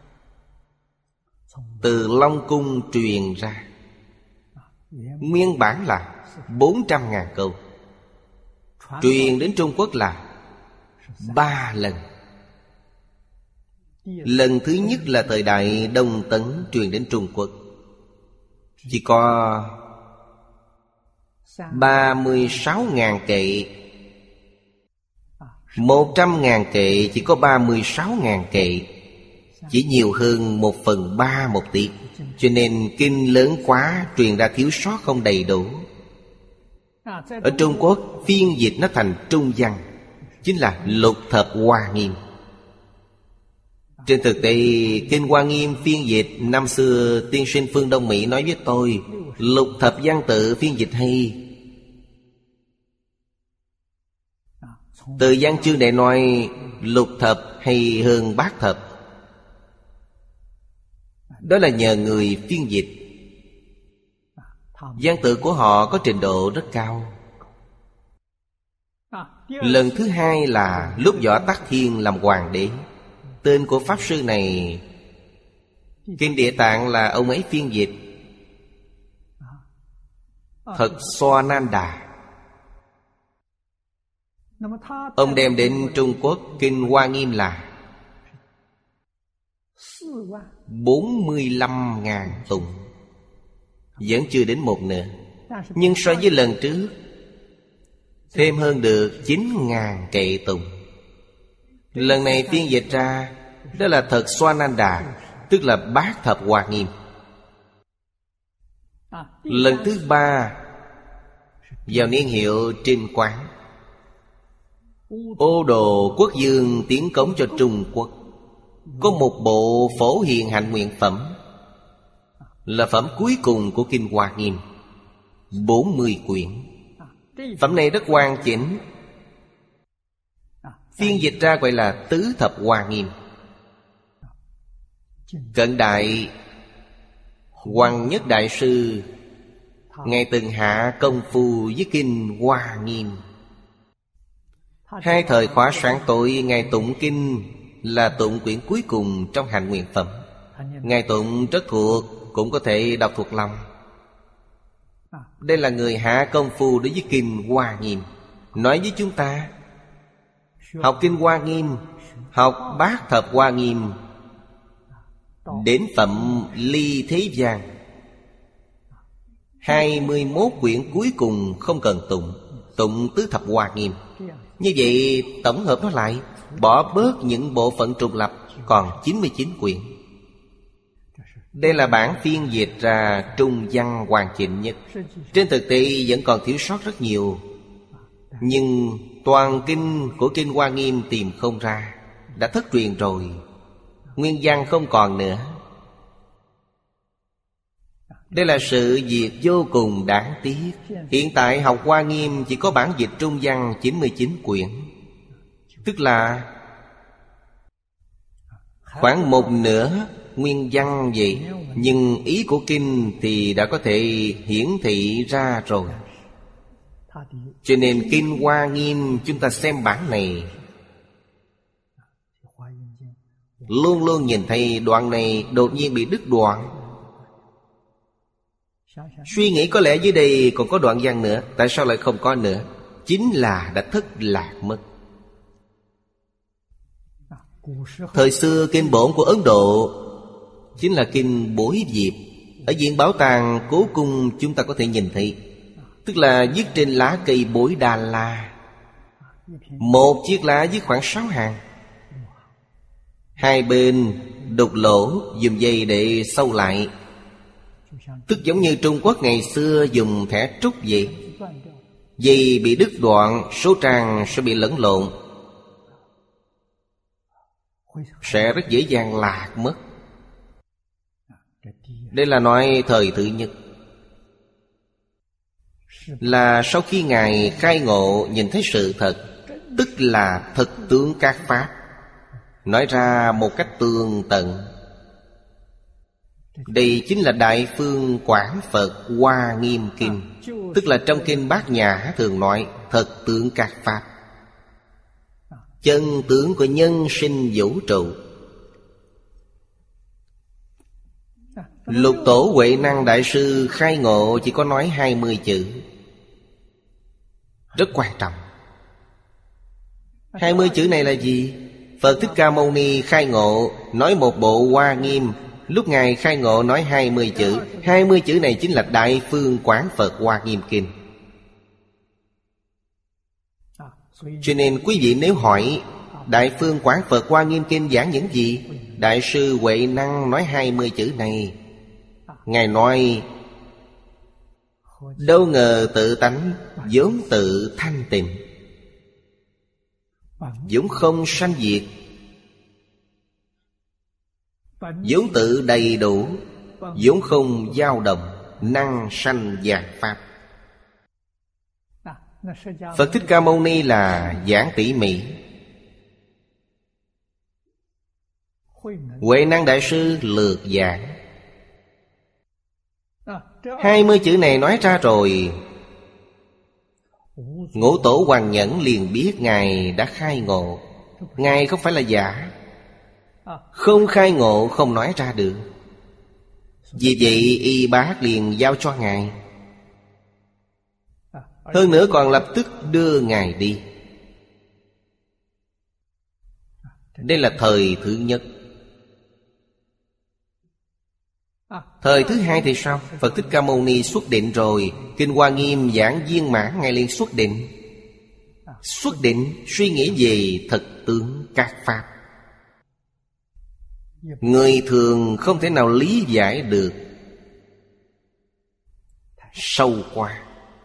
từ Long Cung truyền ra. Nguyên bản là 400.000 câu, truyền đến Trung Quốc là 3 lần. Lần thứ nhất là thời đại Đông Tấn truyền đến Trung Quốc, chỉ có 36.000 kệ. 100.000 kệ chỉ có 36.000 kệ, chỉ nhiều hơn 1/3 một tiết. Cho nên kinh lớn quá, truyền ra thiếu sót không đầy đủ. Ở Trung Quốc phiên dịch nó thành trung văn, chính là Lục Thập Hoa Nghiêm. Trên thực tế kinh Hoa Nghiêm phiên dịch, năm xưa tiên sinh phương Đông Mỹ nói với tôi, Lục Thập Văn tự phiên dịch hay. Từ văn chương để nói Lục Thập hay hơn Bát Thập, đó là nhờ người phiên dịch. Văn tự của họ có trình độ rất cao. Lần thứ hai là lúc Võ Tắc Thiên làm hoàng đế. Tên của Pháp Sư này, Kinh Địa Tạng là ông ấy phiên dịch. Thật Xoananda. Ông đem đến Trung Quốc kinh Hoa Nghiêm là 45.000 tụng, vẫn chưa đến một nửa. Nhưng so với lần trước, thêm hơn được 9.000 kệ tụng. Lần này phiên dịch ra, đó là Thật Xoananda, tức là Bát Thập Hoa Nghiêm. Lần thứ ba vào niên hiệu Trinh Quán, Ô Đồ Quốc Dương tiến cống cho Trung Quốc, có một bộ Phổ Hiền Hạnh Nguyện Phẩm, là phẩm cuối cùng của kinh Hoa Nghiêm, 40 quyển. Phẩm này rất hoàn chỉnh, phiên dịch ra gọi là Tứ Thập Hoa Nghiêm. Cận đại Hoàng Nhất Đại Sư, Ngài từng hạ công phu với kinh Hoa Nghiêm. Hai thời khóa sáng tối, Ngài tụng kinh là tụng quyển cuối cùng trong Hạnh Nguyện Phẩm. Ngài tụng rất thuộc, cũng có thể đọc thuộc lòng. Đây là người hạ công phu đối với kinh Hoa Nghiêm. Nói với chúng ta, học kinh Hoa Nghiêm, học Bát Thập Hoa Nghiêm, đến phẩm Ly Thế Gian, 21 quyển cuối cùng không cần tụng, tụng Tứ Thập Hoa Nghiêm. Như vậy tổng hợp nó lại, bỏ bớt những bộ phận trùng lập, còn 99 quyển. Đây là bản phiên dịch ra trung văn hoàn chỉnh nhất. Trên thực tế vẫn còn thiếu sót rất nhiều, nhưng toàn kinh của kinh Hoa Nghiêm tìm không ra, đã thất truyền rồi, nguyên văn không còn nữa. Đây là sự việc vô cùng đáng tiếc. Hiện tại học Hoa Nghiêm chỉ có bản dịch trung văn 99 quyển, tức là khoảng một nửa nguyên văn vậy. Nhưng ý của kinh thì đã có thể hiển thị ra rồi. Cho nên kinh Hoa Nghiêm chúng ta xem bản này, luôn luôn nhìn thấy đoạn này đột nhiên bị đứt đoạn. Suy nghĩ có lẽ dưới đây còn có đoạn văn nữa, tại sao lại không có nữa? Chính là đã thất lạc mất. Thời xưa kinh bổn của Ấn Độ chính là kinh Bối Diệp. Ở viện bảo tàng Cố Cung chúng ta có thể nhìn thấy, tức là viết trên lá cây bối Đà La. Một chiếc lá viết khoảng 6 hàng, hai bên đục lỗ dùng dây để sâu lại, tức giống như Trung Quốc ngày xưa dùng thẻ trúc vậy. Dây bị đứt đoạn, số trang sẽ bị lẫn lộn. sẽ rất dễ dàng lạc mất. Đây là nói thời thứ nhất. Là sau khi Ngài khai ngộ nhìn thấy sự thật, tức là thực tướng các pháp, nói ra một cách tường tận. Đây chính là Đại Phương Quảng Phật Hoa Nghiêm Kinh, tức là trong kinh Bát Nhã thường nói thật tướng các pháp, chân tướng của nhân sinh vũ trụ. Lục Tổ Huệ Năng Đại Sư khai ngộ chỉ có nói 20 chữ, rất quan trọng. 20 chữ này là gì? Phật Thích Ca Mâu Ni khai ngộ nói một bộ Hoa Nghiêm, lúc Ngài khai ngộ nói 20 chữ. 20 chữ này chính là Đại Phương Quảng Phật Hoa Nghiêm Kinh. Cho nên quý vị nếu hỏi Đại Phương Quảng Phật Hoa Nghiêm Kinh giảng những gì, Đại sư Huệ Năng nói 20 chữ này. Ngài nói đâu ngờ tự tánh vốn tự thanh tịnh, vốn không sanh diệt, vốn tự đầy đủ, vốn không dao động, năng sanh vạn pháp. Phật Thích Ca Mâu Ni là giảng tỉ mỉ, Huệ Năng Đại Sư lược giảng. 20 chữ này nói ra rồi, Ngũ Tổ Hoàng Nhẫn liền biết Ngài đã khai ngộ. Ngài không phải là giả, không khai ngộ không nói ra được. Vì vậy Y Bác liền giao cho Ngài, hơn nữa còn lập tức đưa Ngài đi. Đây là thời thứ nhất. Thời thứ hai thì sao? Phật Thích Ca Mâu Ni xuất định rồi, Kinh Hoa Nghiêm giảng viên mãn, Ngài liền xuất định. Xuất định suy nghĩ về thực tướng các pháp, người thường không thể nào lý giải được, sâu quá.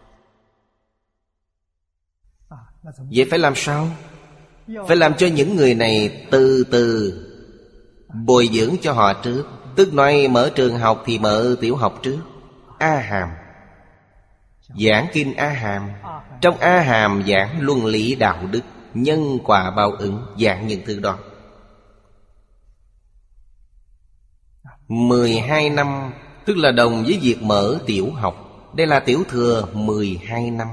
Vậy phải làm sao? Phải làm cho những người này từ từ bồi dưỡng cho họ trước. Tức nói mở trường học thì mở tiểu học trước. A Hàm, giảng kinh A Hàm. Trong A Hàm giảng luân lý đạo đức, nhân quả báo ứng, giảng những thứ đó. 12 năm, tức là đồng với việc mở tiểu học. Đây là tiểu thừa 12 năm.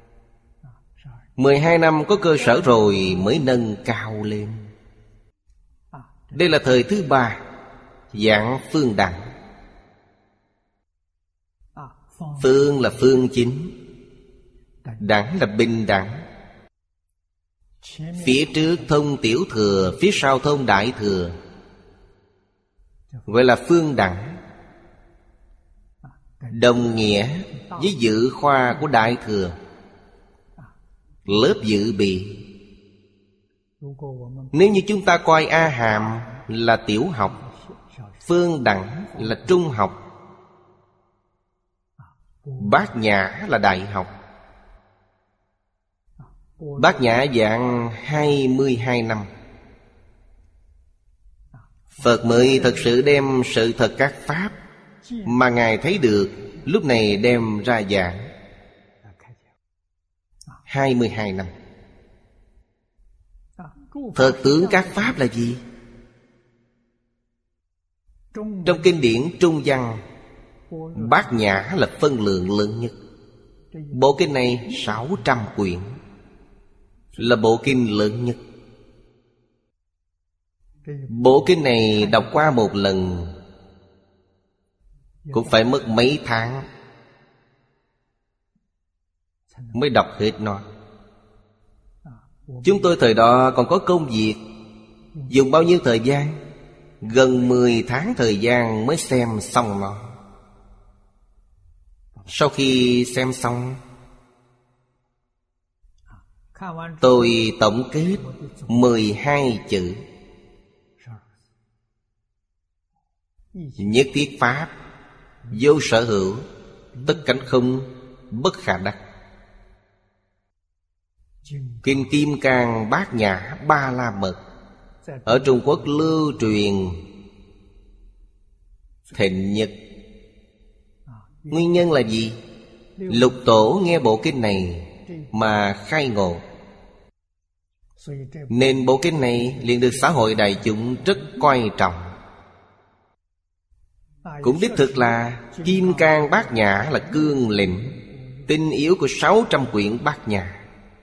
12 năm có cơ sở rồi mới nâng cao lên. Đây là thời thứ ba, giảng phương đẳng. Phương là phương chính, đẳng là bình đẳng. Phía trước thông tiểu thừa, phía sau thông đại thừa, gọi là phương đẳng. Đồng nghĩa với dự khoa của đại thừa, lớp dự bị. Nếu như chúng ta coi A Hàm là tiểu học, phương đẳng là trung học, Bát Nhã là đại học. Bát Nhã giảng 22 năm, Phật mới thật sự đem sự thật các pháp mà Ngài thấy được, lúc này đem ra giảng 22 năm. Thật tướng các pháp là gì? Trong kinh điển Trung Văn, Bát Nhã là phân lượng lớn nhất. Bộ kinh này 600 quyển, là bộ kinh lớn nhất. Bộ kinh này đọc qua một lần cũng phải mất mấy tháng mới đọc hết nó. Chúng tôi thời đó còn có công việc, dùng bao nhiêu thời gian? Gần 10 tháng thời gian mới xem xong nó. Sau khi xem xong, tôi tổng kết 12 chữ: nhất thiết pháp, vô sở hữu, tất cánh không, bất khả đắc. Kinh Kim Cang Bát Nhã Ba La Mật ở Trung Quốc lưu truyền thịnh nhất. Nguyên nhân là gì? Lục Tổ nghe bộ kinh này mà khai ngộ, nên bộ kinh này liền được xã hội đại chúng rất coi trọng. Cũng đích thực là Kim Cang Bát Nhã là cương lĩnh tinh yếu của 600 quyển Bát Nhã.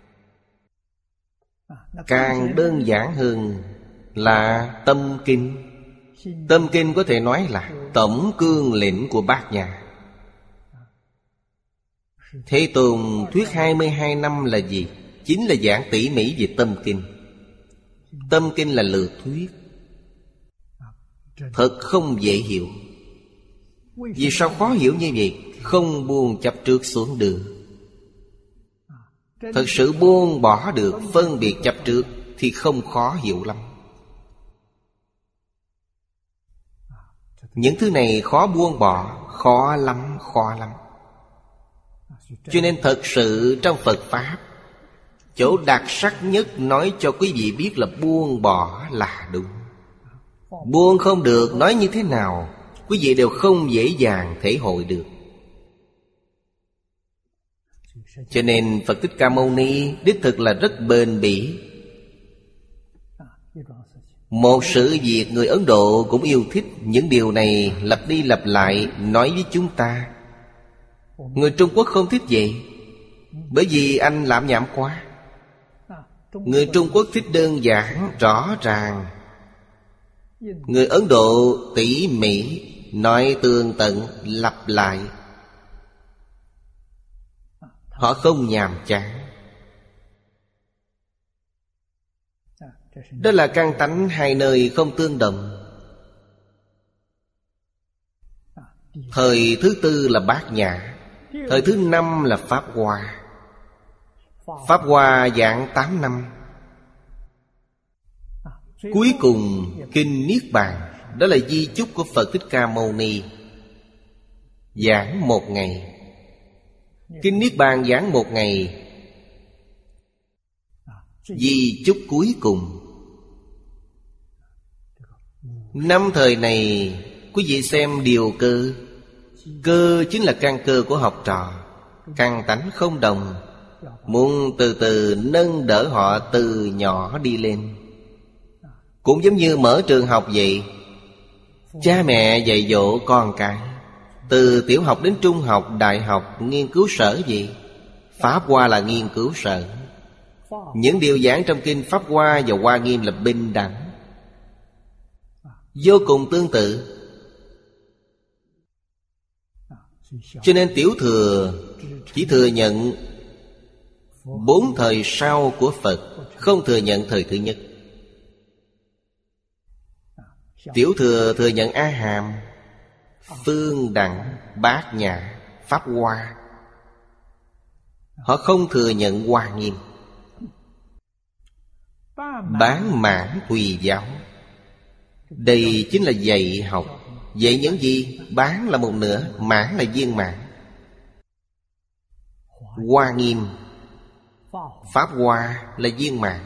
Càng đơn giản hơn là Tâm Kinh. Tâm Kinh có thể nói là tổng cương lĩnh của Bát Nhã. Thế Tôn thuyết 22 năm là gì? Chính là giảng tỉ mỉ về Tâm Kinh. Tâm Kinh là lược thuyết, thật không dễ hiểu. Vì sao khó hiểu như vậy? Không buông chấp trước xuống được. Thật sự buông bỏ được phân biệt chấp trước thì không khó hiểu lắm. Những thứ này khó buông bỏ, khó lắm, khó lắm. Cho nên thật sự trong Phật Pháp, chỗ đặc sắc nhất nói cho quý vị biết là buông bỏ là đúng. Buông không được, nói như thế nào quý vị đều không dễ dàng thể hội được. Cho nên Phật Thích Ca Mâu Ni đích thực là rất bền bỉ. Một sự việc người Ấn Độ cũng yêu thích những điều này lặp đi lặp lại nói với chúng ta. Người Trung Quốc không thích vậy, bởi vì anh lạm nhảm quá. Người Trung Quốc thích đơn giản, rõ ràng. Người Ấn Độ tỉ mỉ, nói tường tận, lặp lại. Họ không nhàm chán. Đó là căn tánh hai nơi không tương đồng. Thời thứ tư là Bát Nhã, thời thứ năm là Pháp Hoa. Pháp Hoa giảng 8 năm. Cuối cùng Kinh Niết Bàn, đó là di chúc của Phật Thích Ca Mâu Ni, giảng 1 ngày. Kinh Niết Bàn giảng 1 ngày. Di chúc cuối cùng. Năm thời này quý vị xem điều cơ. Cơ chính là căn cơ của học trò. Căn tánh không đồng, muốn từ từ nâng đỡ họ từ nhỏ đi lên. Cũng giống như mở trường học vậy. Cha mẹ dạy dỗ con cái, từ tiểu học đến trung học, đại học, nghiên cứu sở gì. Pháp Hoa là nghiên cứu sở. Những điều giảng trong kinh Pháp Hoa và Hoa Nghiêm là bình đẳng, vô cùng tương tự. Cho nên tiểu thừa chỉ thừa nhận 4 thời sau của Phật, không thừa nhận thời thứ nhất. Tiểu thừa thừa nhận A Hàm, Phương Đẳng, Bát Nhã, Pháp Hoa. Họ không thừa nhận Hoa Nghiêm. Bán mãn tùy giáo, đây chính là dạy học. Dạy những gì? Bán là một nửa, mãn là viên mãn. Hoa Nghiêm, Pháp Hoa là viên mãn.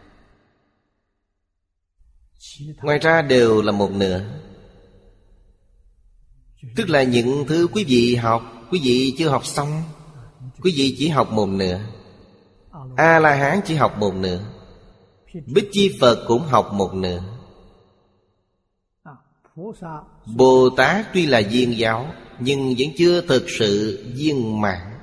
Ngoài ra đều là một nửa. Tức là những thứ quý vị học, quý vị chưa học xong. Quý vị chỉ học một nửa. A-la-hán chỉ học một nửa. Bích Chi Phật cũng học một nửa. Bồ Tát tuy là viên giáo, nhưng vẫn chưa thực sự viên mãn.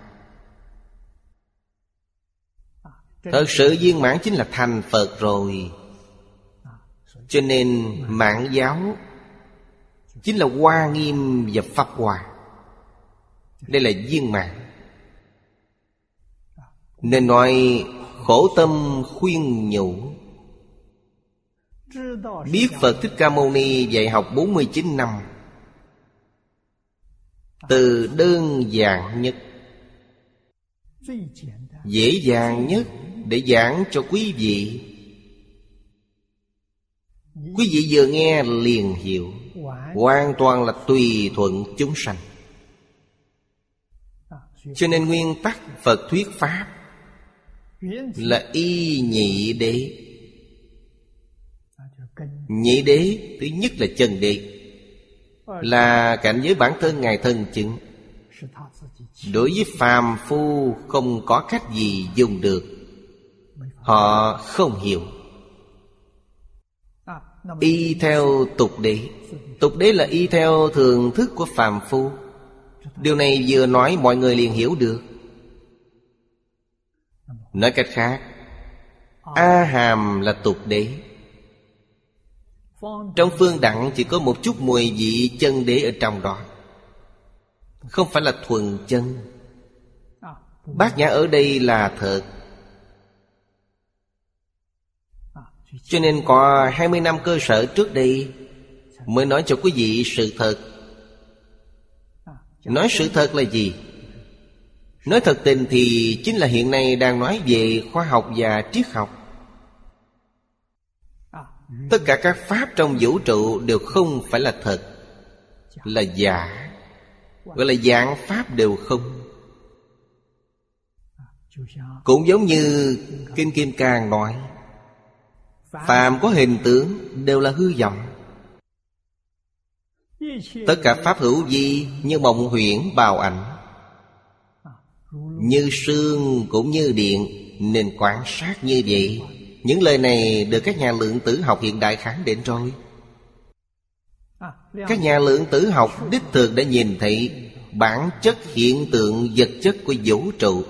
Thật sự viên mãn chính là thành Phật rồi. Cho nên mãn giáo chính là Hoa Nghiêm và Pháp Hoa. Đây là viên mãn. Nên nói khổ tâm khuyên nhủ. Biết Phật Thích Ca Mâu Ni dạy học 49 năm, từ đơn giản nhất, dễ dàng nhất để giảng cho quý vị. Quý vị vừa nghe liền hiểu. Hoàn toàn là tùy thuận chúng sanh. Cho nên nguyên tắc Phật thuyết Pháp là y nhị đế. Nhị đế, thứ nhất là chân đế, là cảnh giới bản thân Ngài thân chứng. Đối với phàm phu không có cách gì dùng được, họ không hiểu. Y theo tục đế. Tục đế là y theo thường thức của phàm phu. Điều này vừa nói mọi người liền hiểu được. Nói cách khác, A Hàm là tục đế. Trong phương đẳng chỉ có một chút mùi vị chân đế ở trong đó, không phải là thuần chân. Bát nhã ở đây là thật. Cho nên có 20 năm cơ sở trước đây mới nói cho quý vị sự thật. Nói sự thật là gì? Nói thật tình thì chính là hiện nay đang nói về khoa học và triết học. Tất cả các pháp trong vũ trụ đều không phải là thật, là giả. Gọi là dạng pháp đều không. Cũng giống như Kinh Kim Cang nói, phàm có hình tướng đều là hư vọng. Tất cả pháp hữu vi như mộng huyễn bào ảnh, như sương cũng như điện, nên quan sát như vậy. Những lời này được các nhà lượng tử học hiện đại khẳng định rồi. Các nhà lượng tử học đích thực đã nhìn thấy bản chất hiện tượng vật chất của vũ trụ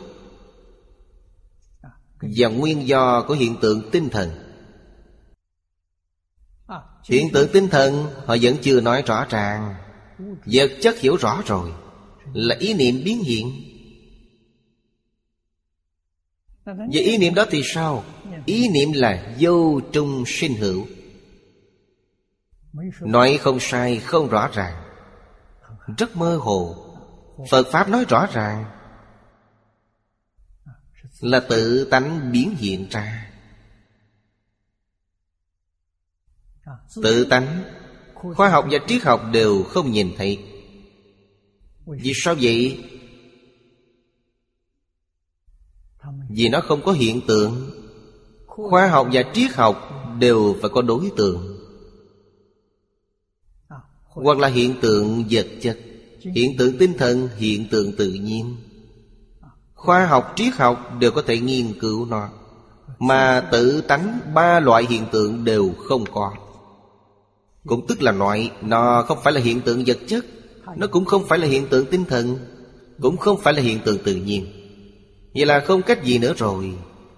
và nguyên do của hiện tượng tinh thần. Hiện tượng tinh thần họ vẫn chưa nói rõ ràng. Vật chất hiểu rõ rồi, là ý niệm biến hiện. Về ý niệm đó thì sao? Ý niệm là vô trung sinh hữu. Nói không sai, không rõ ràng, rất mơ hồ. Phật Pháp nói rõ ràng, là tự tánh biến hiện ra. Tự tánh, khoa học và triết học đều không nhìn thấy. Vì sao vậy? Vì nó không có hiện tượng. Khoa học và triết học đều phải có đối tượng, hoặc là hiện tượng vật chất, hiện tượng tinh thần, hiện tượng tự nhiên. Khoa học, triết học đều có thể nghiên cứu nó. Mà tự tánh ba loại hiện tượng đều không có. Cũng tức là nói nó không phải là hiện tượng vật chất, nó cũng không phải là hiện tượng tinh thần, cũng không phải là hiện tượng tự nhiên. Vậy là không cách gì nữa rồi.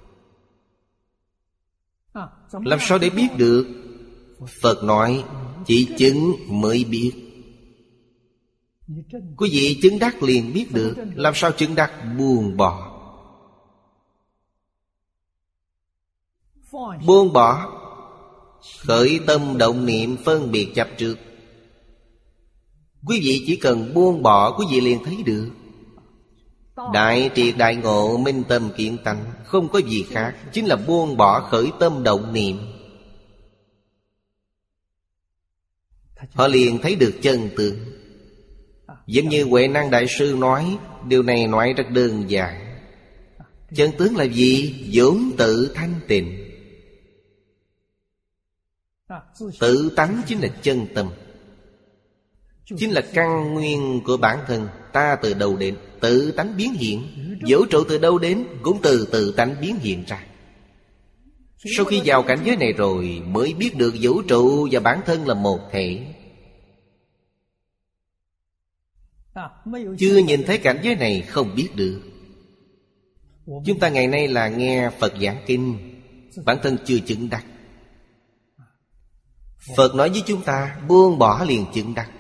Làm sao để biết được? Phật nói chỉ chứng mới biết. Quý vị chứng đắc liền biết được. Làm sao chứng đắc? Buông bỏ. Buông bỏ, khởi tâm động niệm phân biệt chấp trước. Quý vị chỉ cần buông bỏ, quý vị liền thấy được. Đại triệt đại ngộ, minh tâm kiến tánh, không có gì khác, chính là buông bỏ khởi tâm động niệm. Họ liền thấy được chân tướng. Giống như Huệ Năng Đại Sư nói, điều này nói rất đơn giản. Chân tướng là gì? Vốn tự thanh tịnh. Tự tánh chính là chân tâm, chính là căn nguyên của bản thân. Ta từ đâu đến? Tự tánh biến hiện. Vũ trụ từ đâu đến? Cũng từ tự tánh biến hiện ra. Sau khi vào cảnh giới này rồi mới biết được vũ trụ và bản thân là một thể. Chưa nhìn thấy cảnh giới này không biết được. Chúng ta ngày nay là nghe Phật giảng kinh, bản thân chưa chứng đắc. Phật nói với chúng ta buông bỏ liền chứng đắc.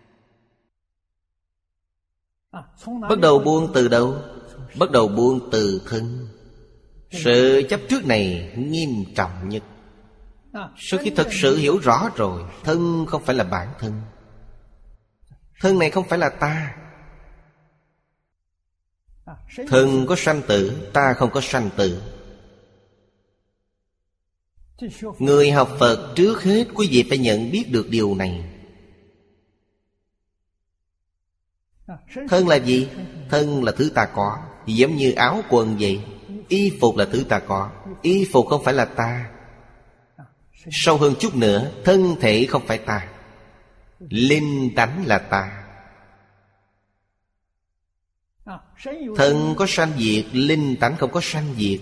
Bắt đầu buông từ đâu? Bắt đầu buông từ thân. Sự chấp trước này nghiêm trọng nhất. Sau khi thật sự hiểu rõ rồi, thân không phải là bản thân, thân này không phải là ta. Thân có sanh tử, ta không có sanh tử. Người học Phật trước hết quý vị phải nhận biết được điều này. Thân là gì? Thân là thứ ta có. Giống như áo quần vậy. Y phục là thứ ta có. Y phục không phải là ta. Sâu hơn chút nữa, thân thể không phải ta, linh tánh là ta. Thân có sanh diệt, linh tánh không có sanh diệt.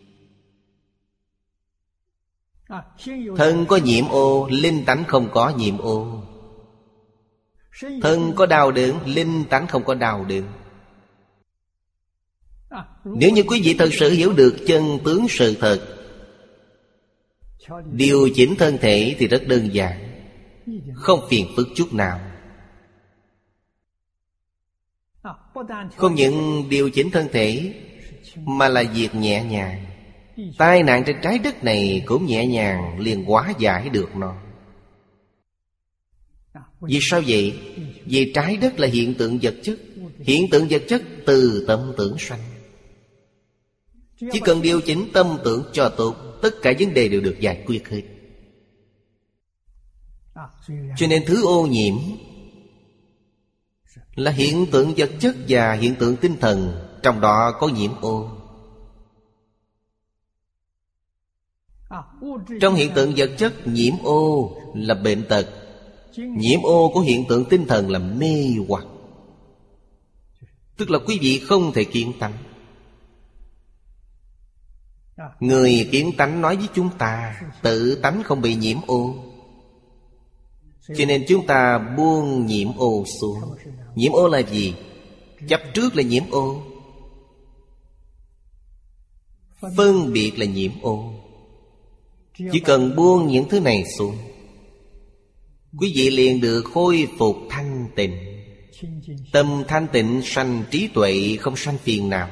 Thân có nhiễm ô, linh tánh không có nhiễm ô. Thân có đau đớn, linh tánh không có đau đớn. Nếu như quý vị thật sự hiểu được chân tướng sự thật, điều chỉnh thân thể thì rất đơn giản, không phiền phức chút nào. Không những điều chỉnh thân thể, mà là việc nhẹ nhàng. Tai nạn trên trái đất này cũng nhẹ nhàng liền hóa giải được nó. Vì sao vậy? Vì trái đất là hiện tượng vật chất. Hiện tượng vật chất từ tâm tưởng sanh. Chỉ cần điều chỉnh tâm tưởng cho tốt, tất cả vấn đề đều được giải quyết hết. Cho nên thứ ô nhiễm là hiện tượng vật chất và hiện tượng tinh thần, trong đó có nhiễm ô. Trong hiện tượng vật chất, nhiễm ô là bệnh tật. Nhiễm ô của hiện tượng tinh thần là mê hoặc. Tức là quý vị không thể kiến tánh. Người kiến tánh nói với chúng ta, tự tánh không bị nhiễm ô. Cho nên chúng ta buông nhiễm ô xuống. Nhiễm ô là gì? Chấp trước là nhiễm ô, phân biệt là nhiễm ô. Chỉ cần buông những thứ này xuống, quý vị liền được khôi phục thanh tịnh. Tâm thanh tịnh sanh trí tuệ, không sanh phiền não.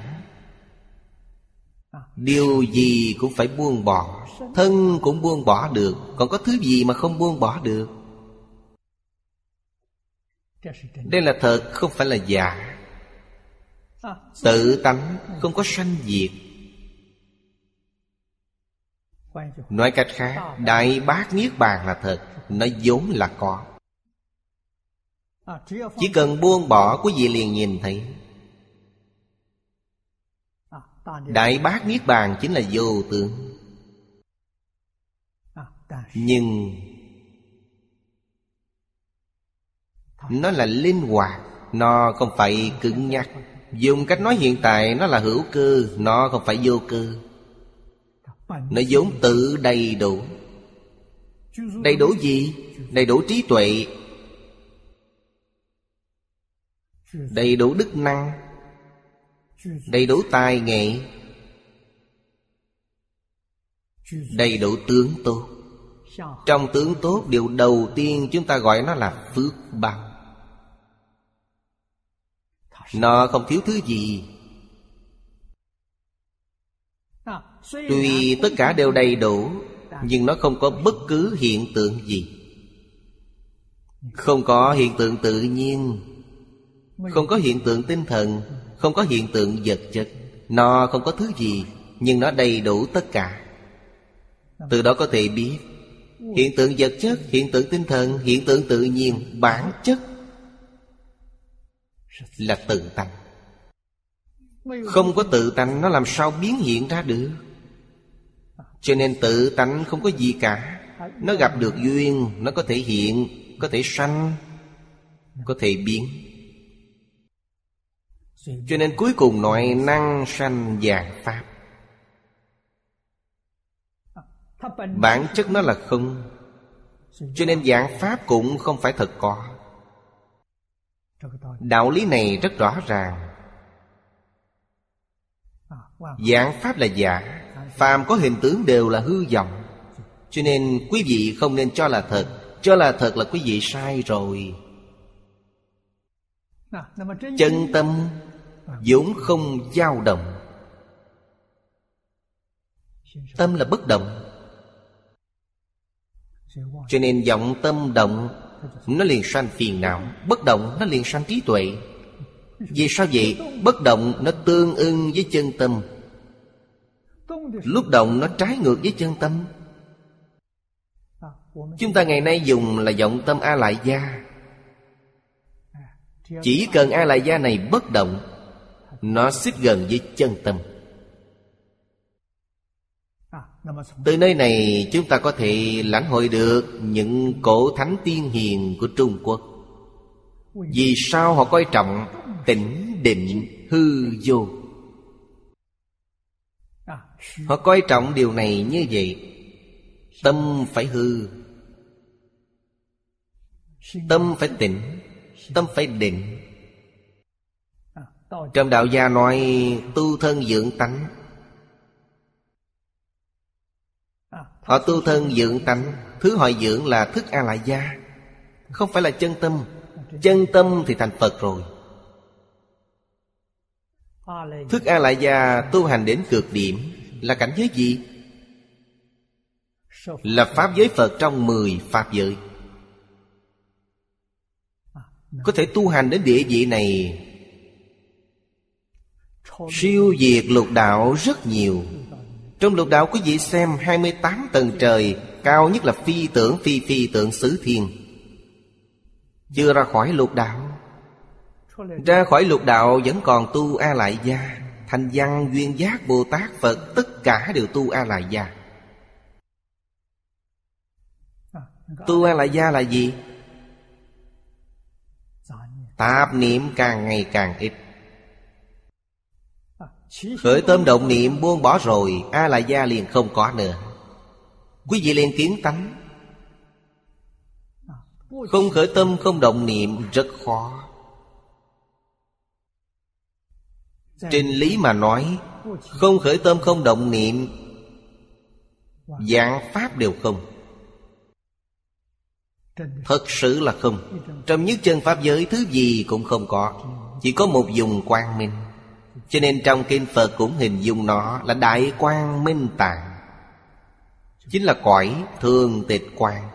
Điều gì cũng phải buông bỏ. Thân cũng buông bỏ được, còn có thứ gì mà không buông bỏ được? Đây là thật, không phải là giả. Tự tánh không có sanh diệt. Nói cách khác, Đại Bát Niết Bàn là thật, nó vốn là có. Chỉ cần buông bỏ, quý vị liền nhìn thấy. Đại Bát Niết Bàn chính là vô tướng. Nhưng nó là linh hoạt, nó không phải cứng nhắc. Dùng cách nói hiện tại, nó là hữu cơ, nó không phải vô cơ. Nó vốn tự đầy đủ. Đầy đủ gì? Đầy đủ trí tuệ, đầy đủ đức năng, đầy đủ tài nghệ, đầy đủ tướng tốt. Trong tướng tốt, điều đầu tiên chúng ta gọi nó là phước báo. Nó không thiếu thứ gì. Tuy tất cả đều đầy đủ, nhưng nó không có bất cứ hiện tượng gì. Không có hiện tượng tự nhiên, không có hiện tượng tinh thần, không có hiện tượng vật chất. Nó không có thứ gì, nhưng nó đầy đủ tất cả. Từ đó có thể biết hiện tượng vật chất, hiện tượng tinh thần, hiện tượng tự nhiên, bản chất là tự tánh. Không có tự tánh, nó làm sao biến hiện ra được? Cho nên tự tánh không có gì cả. Nó gặp được duyên, nó có thể hiện, có thể sanh, có thể biến. Cho nên cuối cùng nói năng sanh vạn pháp. Bản chất nó là không. Cho nên vạn pháp cũng không phải thật có. Đạo lý này rất rõ ràng. Vạn pháp là giả, phàm có hình tướng đều là hư vọng. Cho nên quý vị không nên cho là thật. Cho là thật là quý vị sai rồi. Chân tâm vốn không dao động. Tâm là bất động. Cho nên vọng tâm động, nó liền sanh phiền não. Bất động nó liền sanh trí tuệ. Vì sao vậy? Bất động nó tương ưng với chân tâm, lúc động nó trái ngược với chân tâm. Chúng ta ngày nay dùng là vọng tâm A Lại Gia. Chỉ cần A Lại Gia này bất động, nó xích gần với chân tâm. Từ nơi này chúng ta có thể lãnh hội được những cổ thánh tiên hiền của Trung Quốc. Vì sao họ coi trọng tĩnh định hư vô? Họ coi trọng điều này như vậy. Tâm phải hư, tâm phải tĩnh, tâm phải định. Trong đạo gia nói tu thân dưỡng tánh. Họ tu thân dưỡng tánh. Thứ họ dưỡng là thức A-lại gia, không phải là chân tâm. Chân tâm thì thành Phật rồi. Thức A-lại gia tu hành đến cực điểm là cảnh giới gì? Là Pháp giới Phật trong 10 Pháp giới. Có thể tu hành đến địa vị này, siêu diệt lục đạo rất nhiều. Trong lục đạo quý vị xem 28 tầng trời, cao nhất là phi tưởng phi tưởng xứ thiên. Chưa ra khỏi lục đạo. Ra khỏi lục đạo vẫn còn tu A-lại gia. Thanh Văn, Duyên Giác, Bồ Tát, Phật tất cả đều tu A-lại gia. Tu A-lại gia là gì? Tạp niệm càng ngày càng ít. Khởi tâm động niệm buông bỏ rồi, A-lại gia liền không có nữa. Quý vị liền kiến tánh. Không khởi tâm không động niệm rất khó. Trên lý mà nói, không khởi tâm không động niệm, vạn pháp đều không. Thật sự là không. Trong nhất chân pháp giới thứ gì cũng không có, chỉ có một vùng quang minh. Cho nên trong kinh Phật cũng hình dung nó là Đại Quang Minh Tạng, chính là cõi thường tịch quang,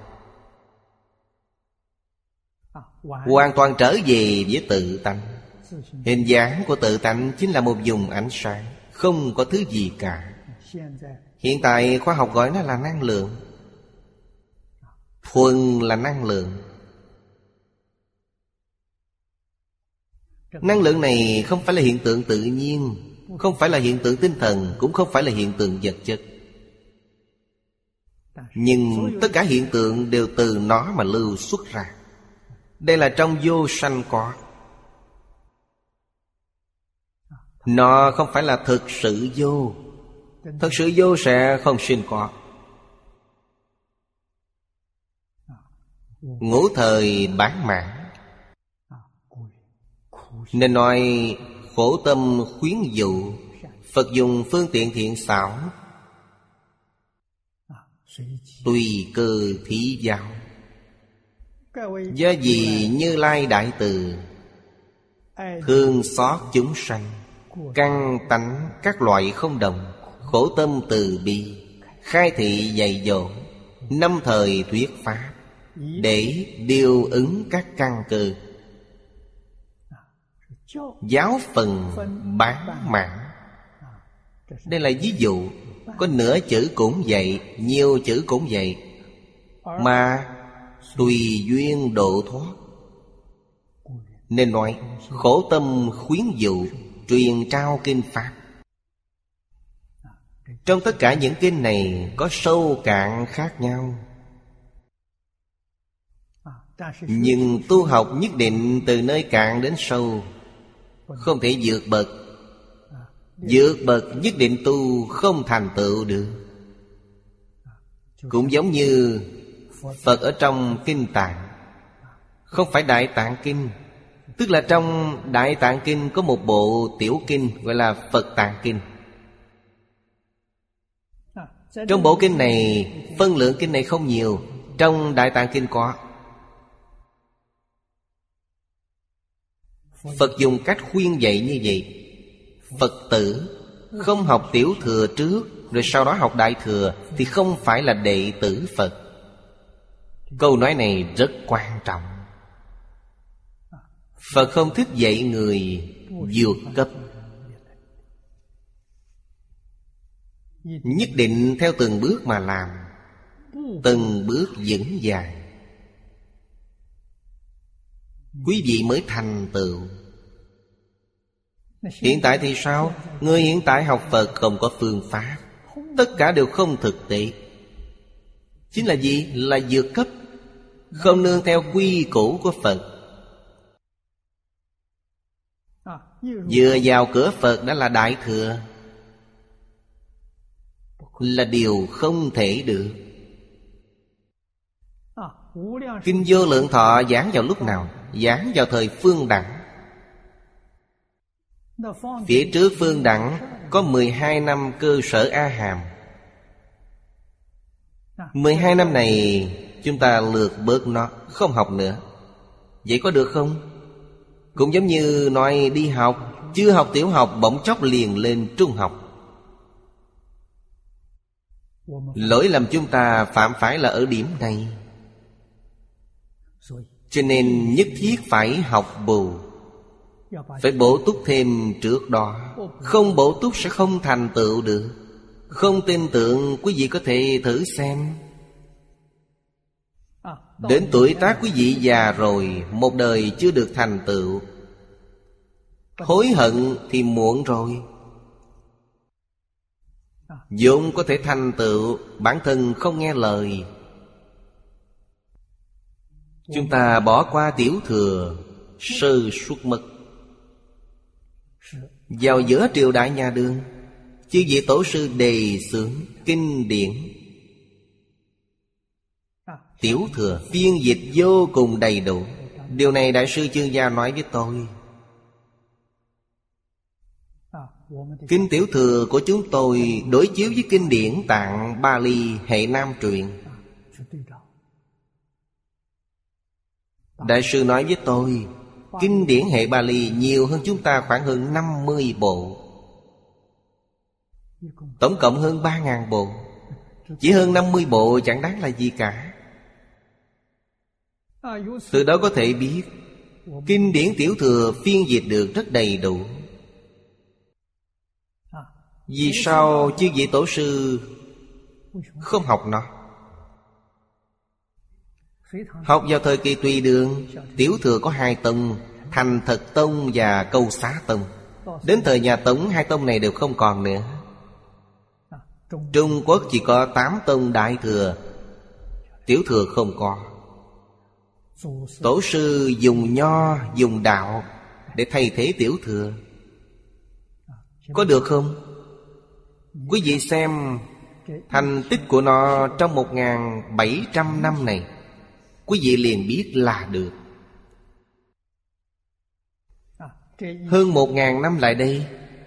hoàn toàn trở về với tự tánh. Hình dáng của tự tánh chính là một vùng ánh sáng, không có thứ gì cả. Hiện tại khoa học gọi nó là năng lượng. Thuần là năng lượng. Năng lượng này không phải là hiện tượng tự nhiên, không phải là hiện tượng tinh thần, cũng không phải là hiện tượng vật chất. Nhưng tất cả hiện tượng đều từ nó mà lưu xuất ra. Đây là trong vô sanh có. Nó không phải là thực sự vô. Thực sự vô sẽ không sinh có. Ngũ thời bán mãn, nên nói khổ tâm khuyến dụ. Phật dùng phương tiện thiện xảo, tùy cơ thí giáo. Do gì Như Lai Đại Từ thương xót chúng sanh, căn tánh các loại không đồng, khổ tâm từ bi, khai thị dạy dỗ, năm thời thuyết pháp, để điều ứng các căn cơ. Giáo phần bán mãn. Đây là ví dụ. Có nửa chữ cũng vậy, nhiều chữ cũng vậy, mà tùy duyên độ thoát. Nên nói khổ tâm khuyến dụ, truyền trao kinh pháp. Trong tất cả những kinh này có sâu cạn khác nhau, nhưng tu học nhất định từ nơi cạn đến sâu, không thể vượt bậc. Vượt bậc nhất định tu không thành tựu được. Cũng giống như Phật ở trong Kinh Tạng, không phải Đại Tạng Kinh. Tức là trong Đại Tạng Kinh có một bộ tiểu kinh gọi là Phật Tạng Kinh. Trong bộ kinh này, phân lượng kinh này không nhiều. Trong Đại Tạng Kinh có. Phật dùng cách khuyên dạy như vậy. Phật tử không học tiểu thừa trước rồi sau đó học đại thừa thì không phải là đệ tử Phật. Câu nói này rất quan trọng. Phật không thích dạy người vượt cấp, nhất định theo từng bước mà làm, từng bước vững vàng, quý vị mới thành tựu. Hiện tại thì sao? Người hiện tại học Phật không có phương pháp, Tất cả đều không thực tế. Chính là gì? Là vượt cấp, không nương theo quy củ của Phật. Vừa vào cửa Phật đã là Đại Thừa, là điều không thể được. Kinh Vô Lượng Thọ giảng vào lúc nào? Giảng vào thời Phương Đẳng. Phía trước Phương Đẳng có 12 năm cơ sở A Hàm. 12 năm này chúng ta lược bớt nó, không học nữa. Vậy có được không? Cũng giống như nói đi học, chưa học tiểu học bỗng chốc liền lên trung học. Lỗi lầm chúng ta phạm phải là ở điểm này. Cho nên nhất thiết phải học bù, phải bổ túc thêm trước đó. Không bổ túc sẽ không thành tựu được. Không tin tưởng quý vị có thể thử xem. Đến tuổi tác quý vị già rồi, một đời chưa được thành tựu, hối hận thì muộn rồi. vốn có thể thành tựu, bản thân không nghe lời. Chúng ta bỏ qua tiểu thừa, sơ suất mất. Vào giữa triều đại nhà Đường, chư vị tổ sư đề xướng kinh điển tiểu thừa, phiên dịch vô cùng đầy đủ. Điều này Đại sư Chương Gia nói với tôi. Kinh tiểu thừa của chúng tôi đối chiếu với kinh điển Tạng Bali hệ Nam truyện. Đại sư nói với tôi, kinh điển hệ Bali nhiều hơn chúng ta khoảng hơn 50 bộ, tổng cộng hơn 3.000 bộ. Chỉ hơn 50 bộ chẳng đáng là gì cả. Từ đó có thể biết kinh điển tiểu thừa phiên dịch được rất đầy đủ. Vì sao chư vị tổ sư không học nó? Học vào thời kỳ Tùy Đường, tiểu thừa có 2 tông, Thành Thật Tông và Câu Xá Tông. Đến thời nhà Tống, 2 tông này đều không còn nữa. Trung Quốc chỉ có 8 tông đại thừa, tiểu thừa không có. Tổ sư dùng nho, dùng đạo để thay thế tiểu thừa. Có được không? Quý vị xem thành tích của nó trong 1.700 năm này, quý vị liền biết là được. Hơn 1.000 năm lại đây,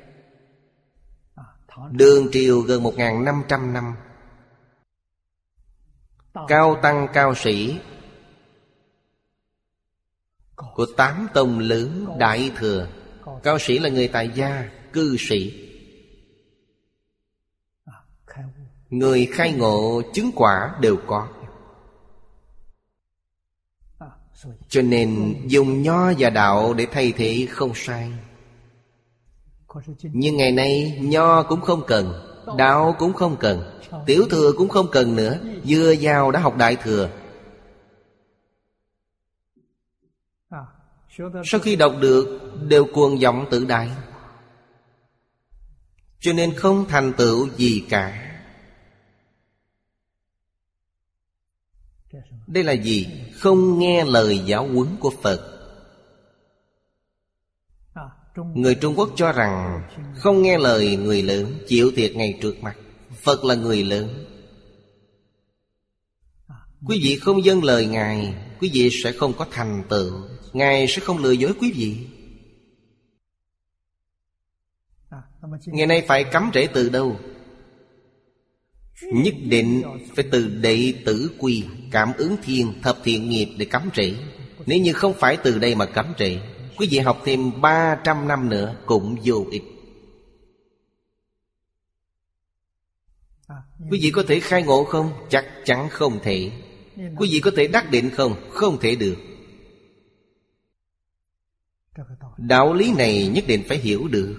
Đường triều gần 1.500 năm, cao tăng cao sĩ của 8 tông lớn đại thừa. Cao sĩ là người tại gia, cư sĩ, người khai ngộ chứng quả đều có. Cho nên dùng nho và đạo để thay thế không sai. Nhưng ngày nay nho cũng không cần, đạo cũng không cần, tiểu thừa cũng không cần nữa. Vừa vào đã học đại thừa. Sau khi đọc được đều cuồng vọng tự đại, cho nên không thành tựu gì cả. Đây là gì? Không nghe lời giáo huấn của Phật. Người Trung Quốc cho rằng không nghe lời người lớn, chịu thiệt ngay trước mặt. Phật là người lớn. Quý vị không vâng lời Ngài, quý vị sẽ không có thành tựu. Ngài sẽ không lừa dối quý vị. Ngày nay phải cấm trễ từ đâu? Nhất định phải từ đệ tử quy, cảm ứng thiên, thập thiện nghiệp để cấm trễ. Nếu như không phải từ đây mà cấm trễ, quý vị học thêm 300 năm nữa cũng vô ích. Quý vị có thể khai ngộ không? Chắc chắn không thể. Quý vị có thể đắc định không? Không thể được. Đạo lý này nhất định phải hiểu được.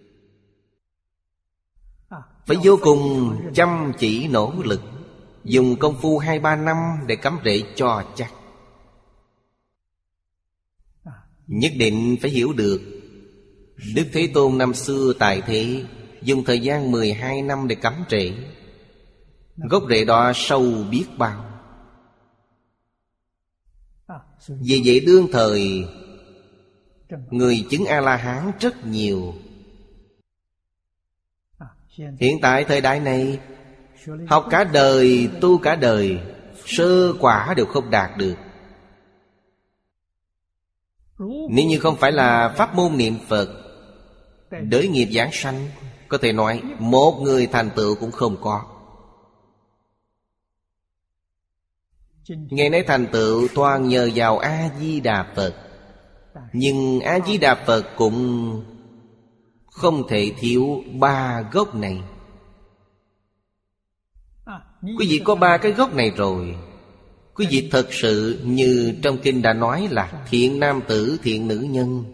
Phải vô cùng chăm chỉ nỗ lực, dùng công phu 2-3 năm để cắm rễ cho chắc. Nhất định phải hiểu được. Đức Thế Tôn năm xưa tại thế dùng thời gian 12 năm để cắm rễ. Gốc rễ đó sâu biết bao. Vì vậy đương thời người chứng A-la-hán rất nhiều. Hiện tại thời đại này, học cả đời, tu cả đời, sơ quả đều không đạt được. Nếu như không phải là pháp môn niệm Phật đới nghiệp giảng sanh, có thể nói một người thành tựu cũng không có. Ngày nay thành tựu toàn nhờ vào A-di-đà Phật. Nhưng A-di-đà Phật cũng không thể thiếu ba gốc này. Quý vị có ba cái gốc này rồi, quý vị thật sự như trong kinh đã nói là thiện nam tử, thiện nữ nhân.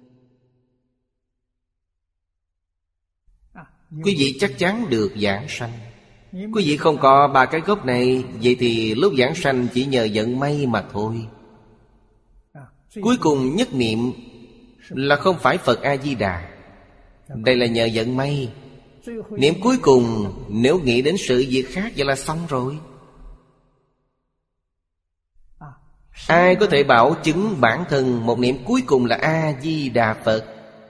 Quý vị chắc chắn được giảng sanh. Quý vị không có ba cái gốc này, vậy thì lúc giảng sanh chỉ nhờ vận may mà thôi. Cuối cùng nhất niệm là không phải Phật A-di-đà. Đây là nhờ vận may. Niệm cuối cùng nếu nghĩ đến sự việc khác, vậy là xong rồi. Ai có thể bảo chứng bản thân một niệm cuối cùng là A-di-đà Phật?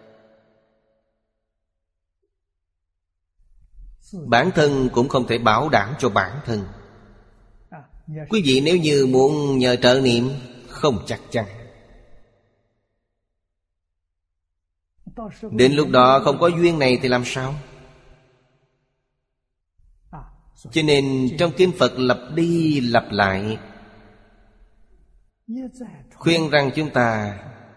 Bản thân cũng không thể bảo đảm cho bản thân. Quý vị nếu như muốn nhờ trợ niệm, không chắc chắn. Đến lúc đó không có duyên này thì làm sao? Cho nên trong kinh Phật lặp đi lặp lại khuyên rằng chúng ta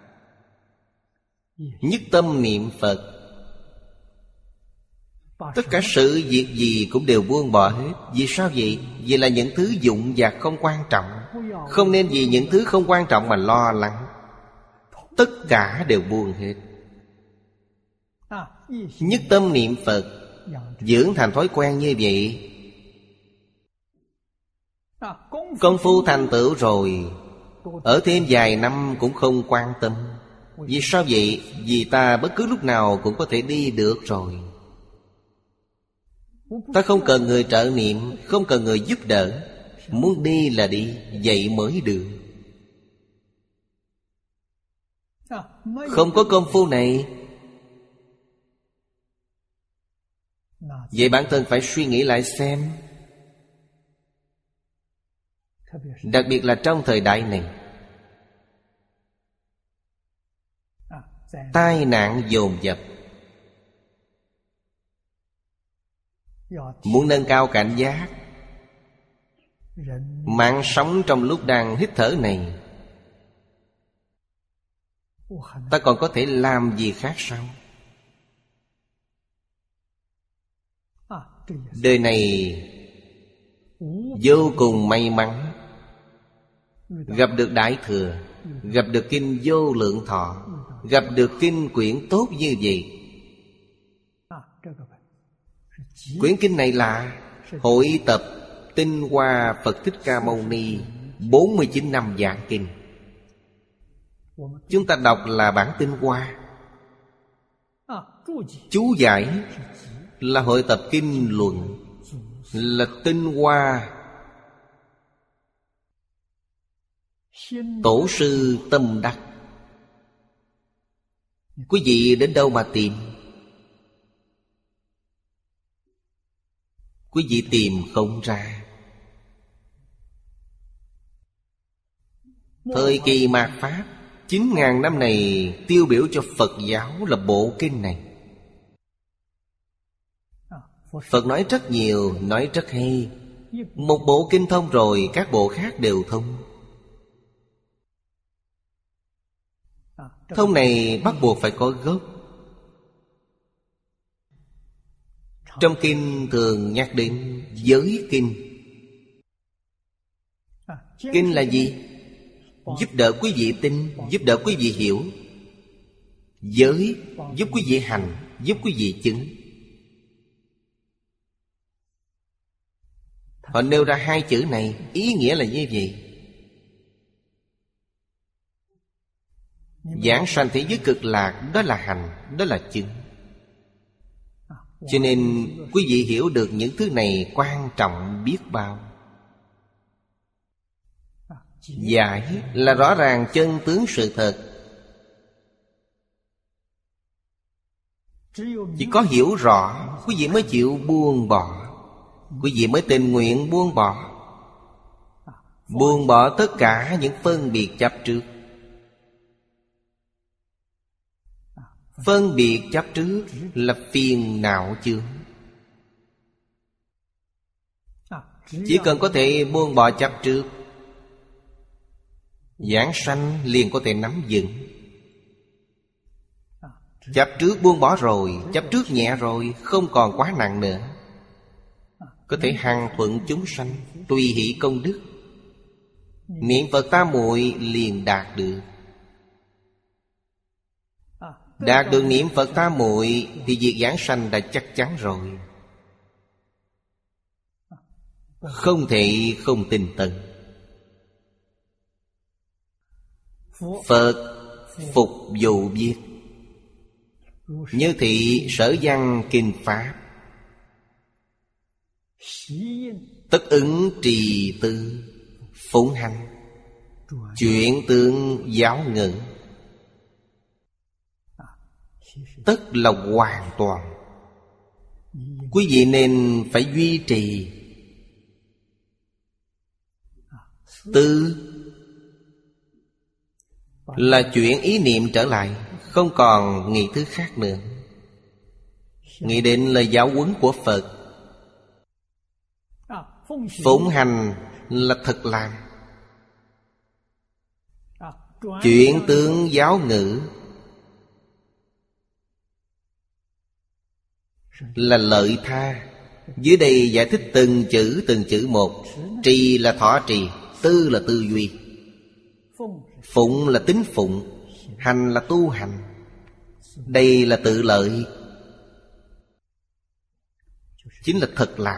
nhất tâm niệm Phật. Tất cả sự việc gì cũng đều buông bỏ hết. Vì sao vậy? Vì là những thứ dụng vặt không quan trọng. Không nên vì những thứ không quan trọng mà lo lắng. Tất cả đều buông hết. Nhất tâm niệm Phật, dưỡng thành thói quen như vậy, công phu thành tựu rồi, ở thêm vài năm cũng không quan tâm. Vì sao vậy? Vì ta bất cứ lúc nào cũng có thể đi được rồi. Ta không cần người trợ niệm, không cần người giúp đỡ. Muốn đi là đi, vậy mới được. Không có công phu này, vậy bản thân phải suy nghĩ lại xem. Đặc biệt là trong thời đại này, tai nạn dồn dập. Muốn nâng cao cảnh giác, mạng sống trong lúc đang hít thở này, ta còn có thể làm gì khác sao? Đời này vô cùng may mắn, gặp được Đại Thừa, gặp được kinh Vô Lượng Thọ, gặp được kinh quyển tốt như vậy. Quyển kinh này là hội tập tinh hoa Phật Thích Ca Mâu Ni 49 năm giảng kinh. Chúng ta đọc là bản tinh hoa, chú giải là hội tập kinh luận, là tinh hoa tổ sư tâm đắc. Quý vị đến đâu mà tìm? Quý vị tìm không ra. Thời kỳ mạt Pháp 9.000 năm này tiêu biểu cho Phật giáo là bộ kinh này. Phật nói rất nhiều, nói rất hay. Một bộ kinh thông rồi, các bộ khác đều thông. Thông này bắt buộc phải có gốc. Trong kinh thường nhắc đến giới kinh. Kinh là gì? Giúp đỡ quý vị tin, giúp đỡ quý vị hiểu. Giới giúp quý vị hành, giúp quý vị chứng. Họ nêu ra hai chữ này, ý nghĩa là như vậy. Giảng sanh thế giới cực lạc, đó là hành, đó là chứng. Cho nên quý vị hiểu được những thứ này quan trọng biết bao. Giải là rõ ràng chân tướng sự thật. Chỉ có hiểu rõ, quý vị mới chịu buông bỏ, quý vị mới tình nguyện buông bỏ. Buông bỏ tất cả những phân biệt chấp trước. Phân biệt chấp trước là phiền não chướng. Chỉ cần có thể buông bỏ chấp trước, giảng sanh liền có thể nắm vững. Chấp trước buông bỏ rồi, chấp trước nhẹ rồi, không còn quá nặng nữa, có thể hằng thuận chúng sanh, tùy hỷ công đức. Niệm Phật tam muội liền đạt được. Đạt được niệm Phật tam muội thì việc giảng sanh đã chắc chắn rồi, không thể không tin tận. Phật phục vụ viết như thị sở văn kinh pháp, tất ứng trì tư phụng hành, chuyển tương giáo ngữ. Tất là hoàn toàn. Quý vị nên phải duy trì. Tư là chuyển ý niệm trở lại, không còn nghĩ thứ khác nữa. Nghĩ đến lời giáo huấn của Phật. Phụng hành là thực làm. Chuyển tướng giáo ngữ là lợi tha. Dưới đây giải thích từng chữ một. Trì là thọ trì, tư là tư duy, phụng là tín phụng, hành là tu hành. Đây là tự lợi, chính là thật làm.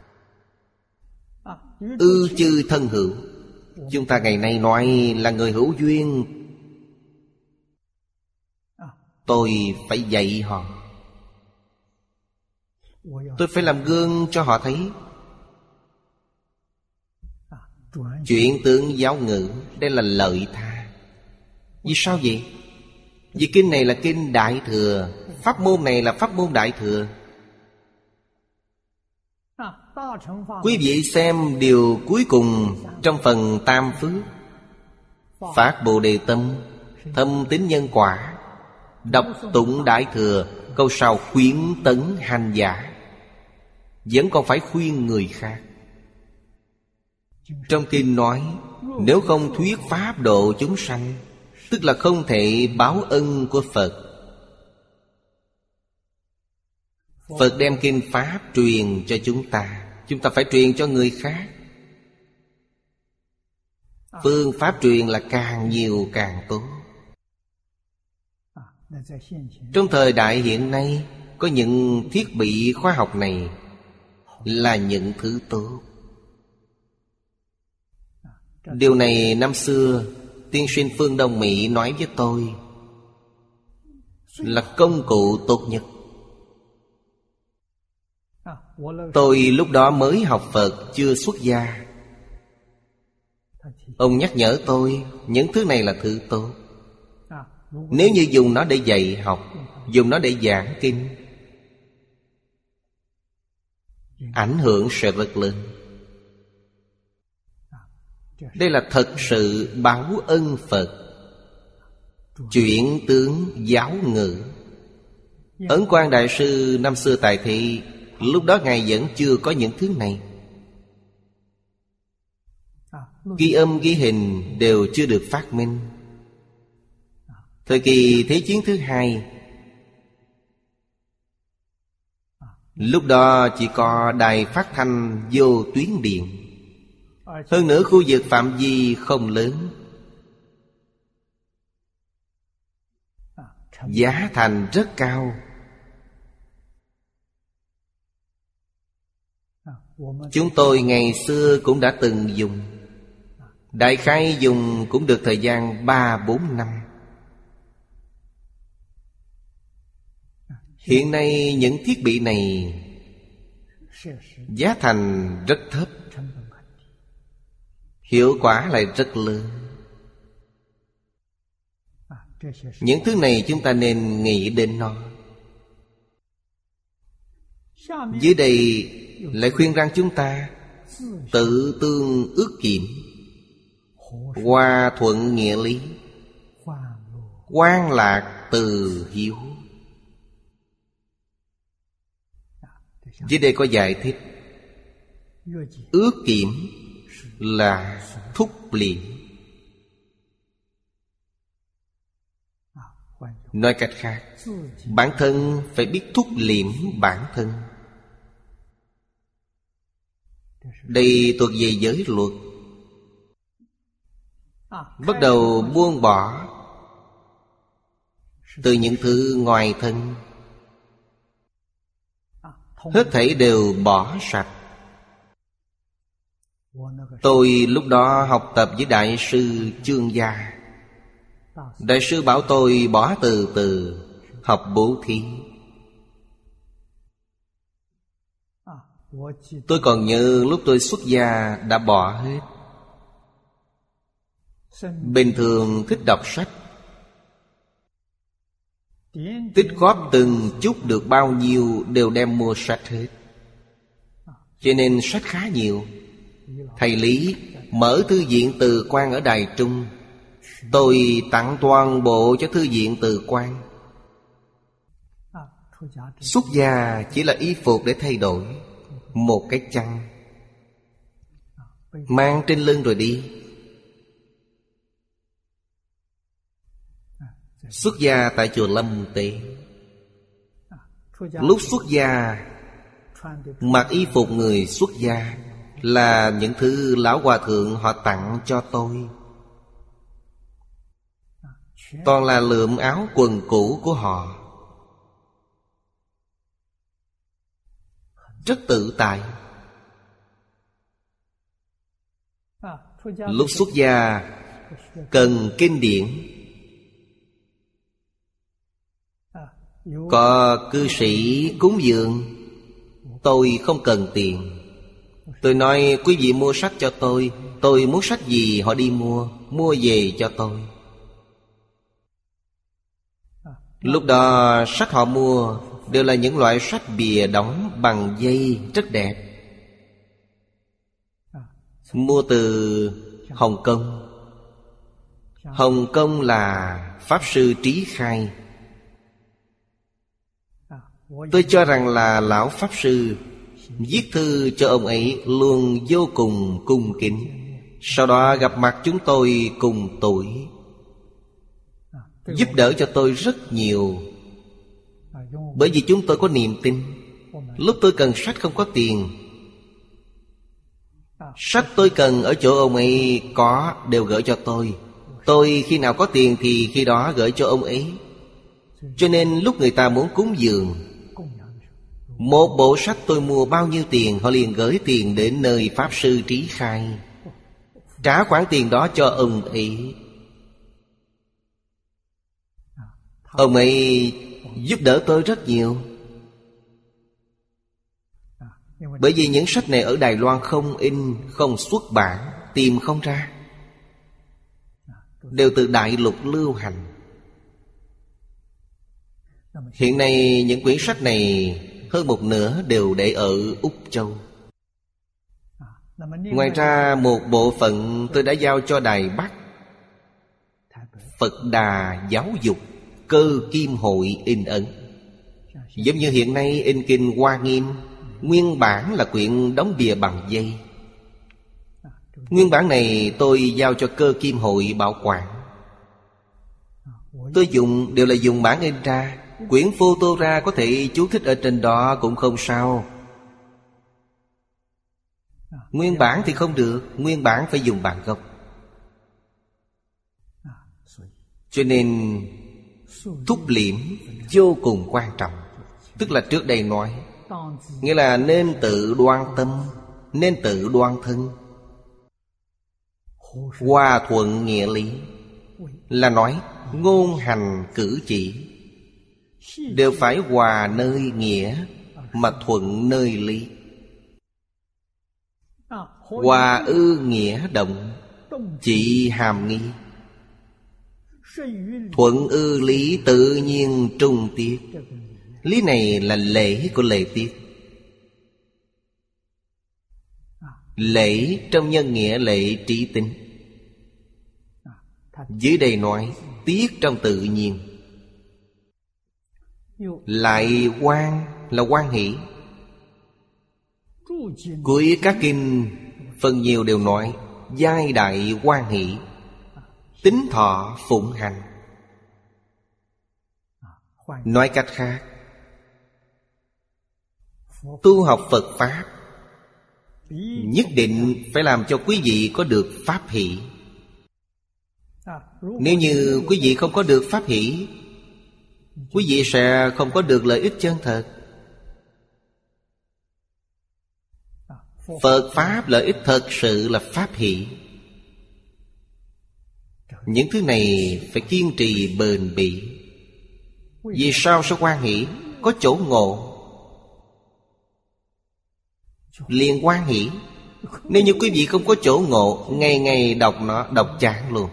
Ư chư thân hữu. Chúng ta ngày nay nói là người hữu duyên. Tôi phải dạy họ, tôi phải làm gương cho họ thấy. Chuyển tướng giáo ngữ, đây là lợi tha. Vì sao vậy? Vì kinh này là kinh Đại Thừa, pháp môn này là pháp môn Đại Thừa. Quý vị xem điều cuối cùng trong phần Tam Phước: phát Bồ Đề tâm, thâm tín nhân quả, đọc tụng Đại Thừa, câu sau khuyến tấn hành giả. Vẫn còn phải khuyên người khác. Trong kinh nói, nếu không thuyết pháp độ chúng sanh, tức là không thể báo ân của Phật. Phật đem kinh pháp truyền cho chúng ta phải truyền cho người khác. Phương pháp truyền là càng nhiều càng tốt. Trong thời đại hiện nay, có những thiết bị khoa học này là những thứ tốt. Điều này năm xưa tiên sinh Phương Đông Mỹ nói với tôi là công cụ tốt nhất. Tôi lúc đó mới học Phật, chưa xuất gia. Ông nhắc nhở tôi những thứ này là thứ tốt. Nếu như dùng nó để dạy học, dùng nó để giảng kinh, ảnh hưởng sẽ rất lớn. Đây là thật sự báo ân Phật. Chuyển tướng giáo ngữ. Ấn Quang Đại Sư năm xưa tại thị, lúc đó Ngài vẫn chưa có những thứ này. Ghi âm ghi hình đều chưa được phát minh. Thời kỳ Thế chiến thứ hai, lúc đó chỉ có đài phát thanh vô tuyến điện. Hơn nữa khu vực phạm vi không lớn, giá thành rất cao. Chúng tôi ngày xưa cũng đã từng dùng. Đại khái dùng cũng được thời gian 3-4 năm. Hiện nay những thiết bị này giá thành rất thấp, hiệu quả lại rất lớn. Những thứ này chúng ta nên nghĩ đến nó. Dưới đây lại khuyên rằng chúng ta tự tương ước kiểm, hòa thuận nghĩa lý, quan lạc từ hiếu. Dưới đây có giải thích. Ước kiểm là thúc liễm. Nói cách khác, bản thân phải biết thúc liễm bản thân. Đây thuộc về giới luật. Bắt đầu buông bỏ từ những thứ ngoài thân, hết thảy đều bỏ sạch. Tôi lúc đó học tập với Đại sư Chương Gia. Đại sư bảo tôi bỏ từ từ, học bố thí. Tôi còn nhớ lúc tôi xuất gia đã bỏ hết. Bình thường thích đọc sách, tích góp từng chút được bao nhiêu đều đem mua sách hết. Cho nên sách khá nhiều. Thầy Lý mở thư viện Từ Quan ở Đài Trung. Tôi tặng toàn bộ cho thư viện Từ Quan. Xuất gia chỉ là y phục để thay đổi, một cái chăn mang trên lưng rồi đi. Xuất gia tại chùa Lâm Tế. Lúc xuất gia, mặc y phục người xuất gia là những thứ lão hòa thượng họ tặng cho tôi. Toàn là lượm áo quần cũ của họ. Rất tự tại. Lúc xuất gia cần kinh điển, có cư sĩ cúng dường, tôi không cần tiền. Tôi nói quý vị mua sách cho tôi muốn sách gì họ đi mua về cho tôi. Lúc đó sách họ mua đều là những loại sách bìa đóng bằng dây rất đẹp, mua từ Hồng Kông. Hồng Kông là Pháp Sư Trí Khai. Tôi cho rằng là lão Pháp Sư. Viết thư cho ông ấy luôn vô cùng cung kính. Sau đó gặp mặt chúng tôi cùng tuổi, giúp đỡ cho tôi rất nhiều. Bởi vì chúng tôi có niềm tin. Lúc tôi cần sách không có tiền, sách tôi cần ở chỗ ông ấy có, đều gửi cho tôi. Tôi khi nào có tiền thì khi đó gửi cho ông ấy. Cho nên lúc người ta muốn cúng dường, một bộ sách tôi mua bao nhiêu tiền, họ liền gửi tiền đến nơi Pháp Sư Trí Khai, trả khoản tiền đó cho ông ấy. Ông ấy giúp đỡ tôi rất nhiều. Bởi vì những sách này ở Đài Loan không in, không xuất bản, tìm không ra, đều từ đại lục lưu hành. Hiện nay những quyển sách này hơn một nửa đều để ở Úc Châu. Ngoài ra một bộ phận tôi đã giao cho Đài Bắc Phật Đà Giáo Dục Cơ Kim Hội in ấn. Giống như hiện nay in kinh Hoa Nghiêm, nguyên bản là quyển đóng bìa bằng dây. Nguyên bản này tôi giao cho Cơ Kim Hội bảo quản. Tôi dùng đều là dùng bản in ra. Quyển photo ra có thể chú thích ở trên đó cũng không sao. Nguyên bản thì không được, nguyên bản phải dùng bản gốc. Cho nên thúc liễm vô cùng quan trọng. Tức là trước đây nói, nghĩa là nên tự đoan tâm, nên tự đoan thân. Hòa thuận nghĩa lý là nói ngôn hành cử chỉ, đều phải hòa nơi nghĩa mà thuận nơi lý. Hòa ư nghĩa động, chỉ hàm nghi. Thuận ư lý tự nhiên trung tiết. Lý này là lễ của lệ tiết. Lễ trong nhân nghĩa lễ trí tính. Dưới đây nói tiết trong tự nhiên. Lại quan là quan hỷ. Cuối các kinh phần nhiều đều nói giai đại quan hỷ, tính thọ phụng hành. Nói cách khác, tu học Phật Pháp nhất định phải làm cho quý vị có được pháp hỷ. Nếu như quý vị không có được pháp hỷ, quý vị sẽ không có được lợi ích chân thật. Phật Pháp lợi ích thật sự là pháp hỷ. Những thứ này phải kiên trì bền bỉ. Vì sao sẽ hoan hỷ? Có chỗ ngộ liền hoan hỷ. Nếu như quý vị không có chỗ ngộ, ngày ngày đọc nó, đọc chán luôn.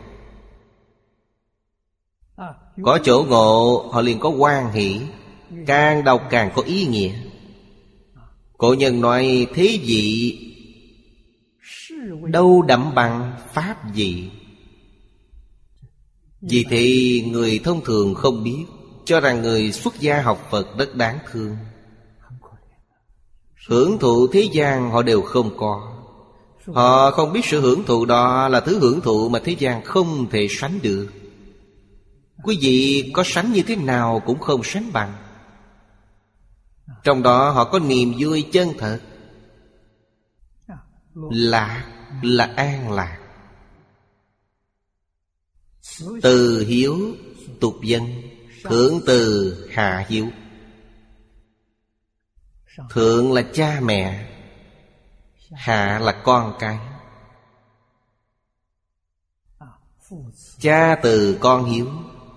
Có chỗ ngộ, họ liền có hoan hỷ. Càng đọc càng có ý nghĩa. Cổ nhân nói thế vị đâu đậm bằng pháp vị. Vì thế người thông thường không biết, cho rằng người xuất gia học Phật rất đáng thương. Hưởng thụ thế gian họ đều không có. Họ không biết sự hưởng thụ đó là thứ hưởng thụ mà thế gian không thể sánh được. Quý vị có sánh như thế nào cũng không sánh bằng. Trong đó họ có niềm vui chân thật. Lạc là an lạc. Từ hiếu tục dân, thượng từ hạ hiếu. Thượng là cha mẹ, hạ là con cái. Cha từ con hiếu.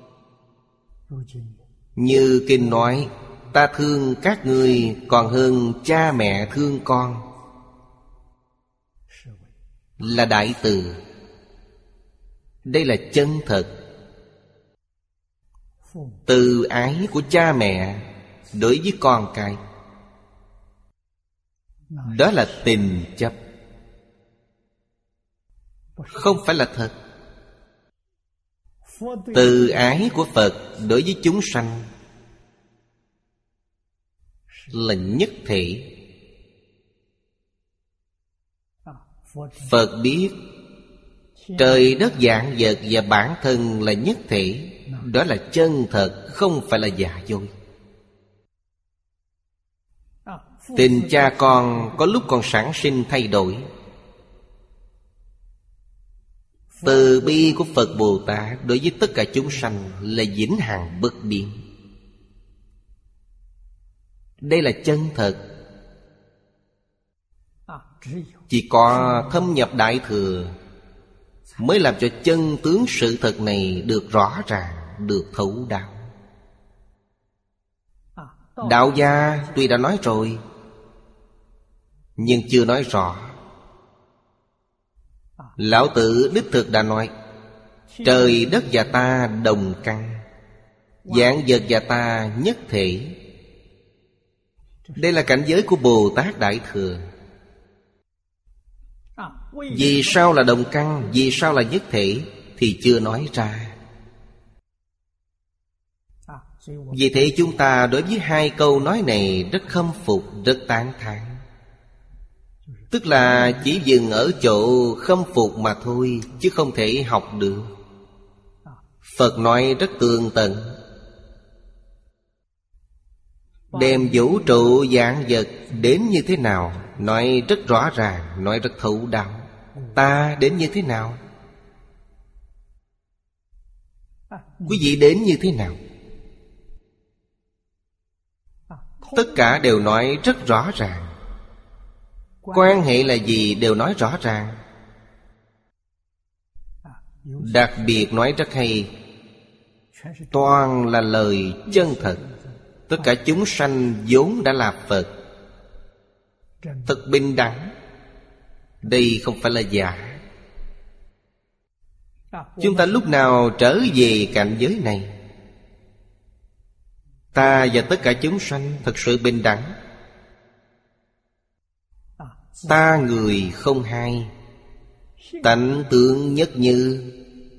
Như kinh nói, ta thương các ngươi còn hơn cha mẹ thương con, là đại từ. Đây là chân thật. Từ ái của cha mẹ đối với con cái, đó là tình chấp, không phải là thật. Từ ái của Phật đối với chúng sanh là nhất thể. Phật biết trời đất vạn vật và bản thân là nhất thể. Đó là chân thật, không phải là giả dối. Tình cha con có lúc còn sản sinh thay đổi. Từ bi của Phật Bồ Tát đối với tất cả chúng sanh là vĩnh hằng bất biến. Đây là chân thật. Chỉ có thâm nhập Đại Thừa mới làm cho chân tướng sự thật này được rõ ràng, được thấu đáo. Đạo gia tuy đã nói rồi, nhưng chưa nói rõ. Lão Tử đích thực đã nói, trời đất và ta đồng căn, vạn vật và ta nhất thể. Đây là cảnh giới của Bồ Tát Đại Thừa. Vì sao là đồng căn, vì sao là nhất thể thì chưa nói ra. Vì thế chúng ta đối với hai câu nói này rất khâm phục, rất tán thán. Tức là chỉ dừng ở chỗ khâm phục mà thôi, chứ không thể học được. Phật nói rất tường tận, đem vũ trụ vạn vật đến như thế nào nói rất rõ ràng, nói rất thấu đáo. Ta đến như thế nào, quý vị đến như thế nào, tất cả đều nói rất rõ ràng. Quan hệ là gì đều nói rõ ràng. Đặc biệt nói rất hay, toàn là lời chân thật. Tất cả chúng sanh vốn đã là Phật, thật bình đẳng. Đây không phải là giả. Chúng ta lúc nào trở về cảnh giới này, ta và tất cả chúng sanh thật sự bình đẳng. Ta người không hai, tánh tướng nhất như.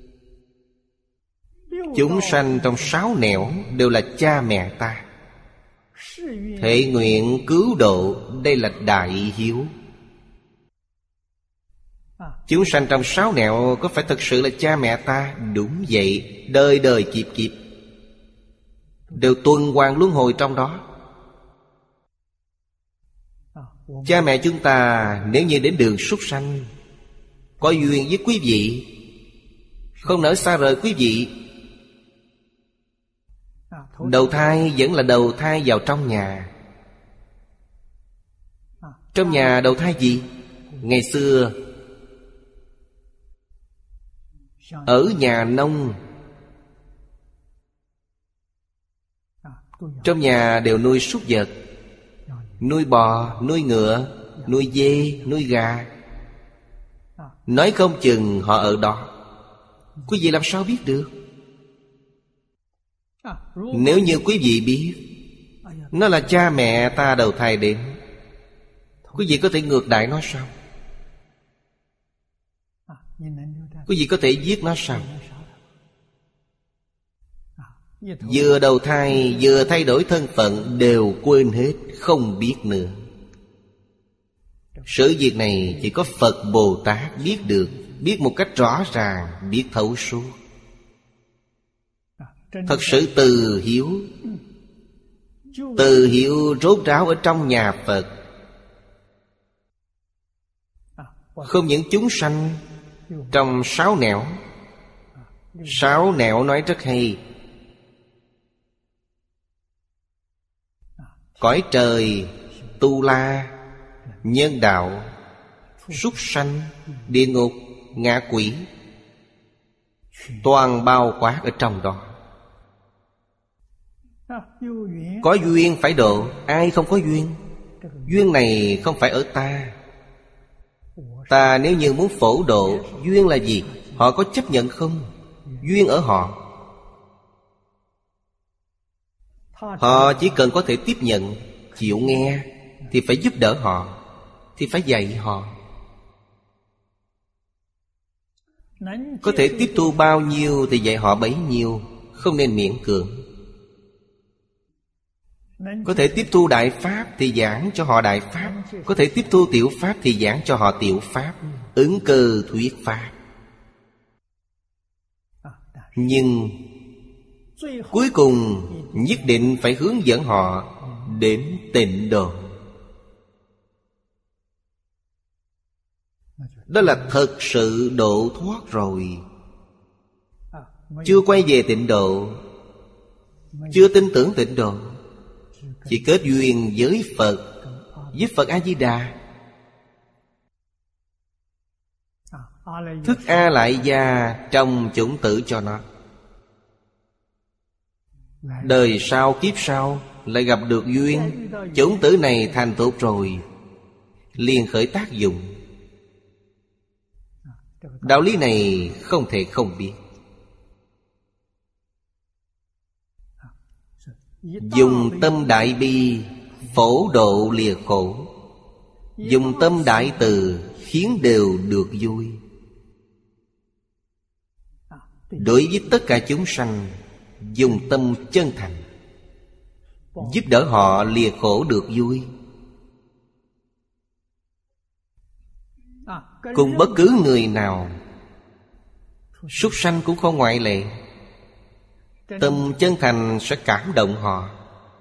Chúng sanh trong 6 nẻo đều là cha mẹ ta. Thể nguyện cứu độ, đây là đại hiếu. Chúng sanh trong 6 nẻo có phải thật sự là cha mẹ ta? Đúng vậy, đời đời kiếp kiếp đều tuần hoàn luân hồi trong đó. Cha mẹ chúng ta nếu như đến đường súc sanh, có duyên với quý vị, không nỡ xa rời quý vị. Đầu thai vẫn là đầu thai vào trong nhà. Trong nhà đầu thai gì? Ngày xưa ở nhà nông, trong nhà đều nuôi súc vật, nuôi bò, nuôi ngựa, nuôi dê, nuôi gà. Nói không chừng họ ở đó, quý vị làm sao biết được? Nếu như quý vị biết nó là cha mẹ ta đầu thai đến, quý vị có thể ngược đại nó sao? Quý vị có thể giết nó sao? Vừa đầu thai vừa thay đổi thân phận đều quên hết, không biết nữa. Sự việc này chỉ có Phật Bồ Tát biết được, biết một cách rõ ràng, biết thấu suốt. Thật sự từ hiếu. Từ hiếu rốt ráo ở trong nhà Phật. Không những chúng sanh trong 6 nẻo. 6 nẻo nói rất hay. Cõi trời, tu la, nhân đạo, súc sanh, địa ngục, ngạ quỷ, toàn bao quát ở trong đó. Có duyên phải độ, ai không có duyên? Duyên này không phải ở ta. Ta nếu như muốn phổ độ, duyên là gì? Họ có chấp nhận không? Duyên ở họ. Họ chỉ cần có thể tiếp nhận, chịu nghe, thì phải giúp đỡ họ, thì phải dạy họ. Có thể tiếp thu bao nhiêu thì dạy họ bấy nhiêu, không nên miễn cưỡng. Có thể tiếp thu đại pháp thì giảng cho họ đại pháp, có thể tiếp thu tiểu pháp thì giảng cho họ tiểu pháp, ứng cơ thuyết pháp. Nhưng cuối cùng nhất định phải hướng dẫn họ đến tịnh độ. Đó là thật sự độ thoát rồi. Chưa quay về tịnh độ, chưa tin tưởng tịnh độ, chỉ kết duyên với Phật, với Phật A-di-đà. Thức A Lại Gia trong chủng tử cho nó. Đời sau kiếp sau lại gặp được duyên, chủng tử này thành tốt rồi, liền khởi tác dụng. Đạo lý này không thể không biết. Dùng tâm đại bi phổ độ lìa khổ, dùng tâm đại từ khiến đều được vui. Đối với tất cả chúng sanh, dùng tâm chân thành, giúp đỡ họ lìa khổ được vui. Cùng bất cứ người nào, súc sanh cũng không ngoại lệ. Tâm chân thành sẽ cảm động họ.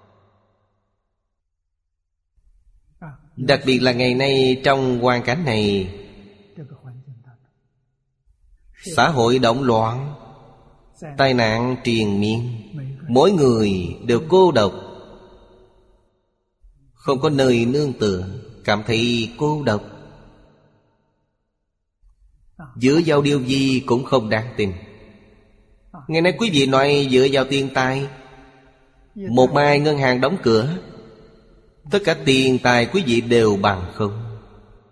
Đặc biệt là ngày nay trong hoàn cảnh này, xã hội động loạn, tai nạn triền miên, mỗi người đều cô độc, không có nơi nương tựa, cảm thấy cô độc. Giữa giao điều gì cũng không đáng tin. Ngày nay quý vị nói dựa vào tiền tài, một mai ngân hàng đóng cửa, tất cả tiền tài quý vị đều bằng không.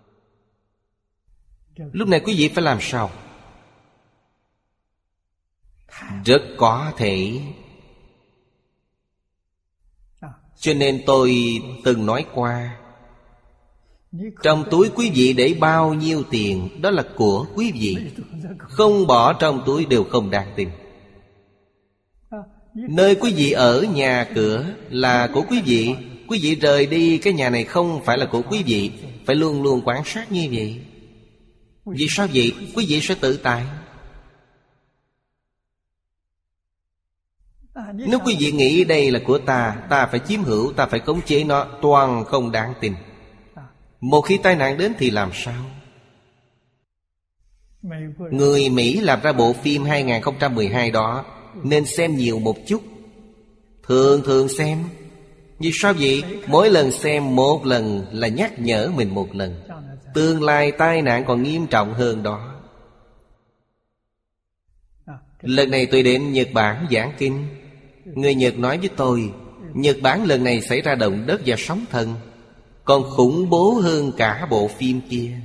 Lúc này quý vị phải làm sao? Rất có thể. Cho nên tôi từng nói qua, trong túi quý vị để bao nhiêu tiền, đó là của quý vị. Không bỏ trong túi đều không đáng tin. Nơi quý vị ở, nhà cửa là của quý vị. Quý vị rời đi, cái nhà này không phải là của quý vị. Phải luôn luôn quan sát như vậy. Vì sao vậy? Quý vị sẽ tự tại. Nếu quý vị nghĩ đây là của ta, ta phải chiếm hữu, ta phải khống chế nó, toàn không đáng tin. Một khi tai nạn đến thì làm sao? Người Mỹ làm ra bộ phim 2012 đó, nên xem nhiều một chút. Thường xem. Vì sao vậy? Mỗi lần xem một lần là nhắc nhở mình một lần. Tương lai tai nạn còn nghiêm trọng hơn đó. Lần này tôi đến Nhật Bản giảng kinh. Người Nhật nói với tôi, Nhật Bản lần này xảy ra động đất và sóng thần, còn khủng bố hơn cả bộ phim kia.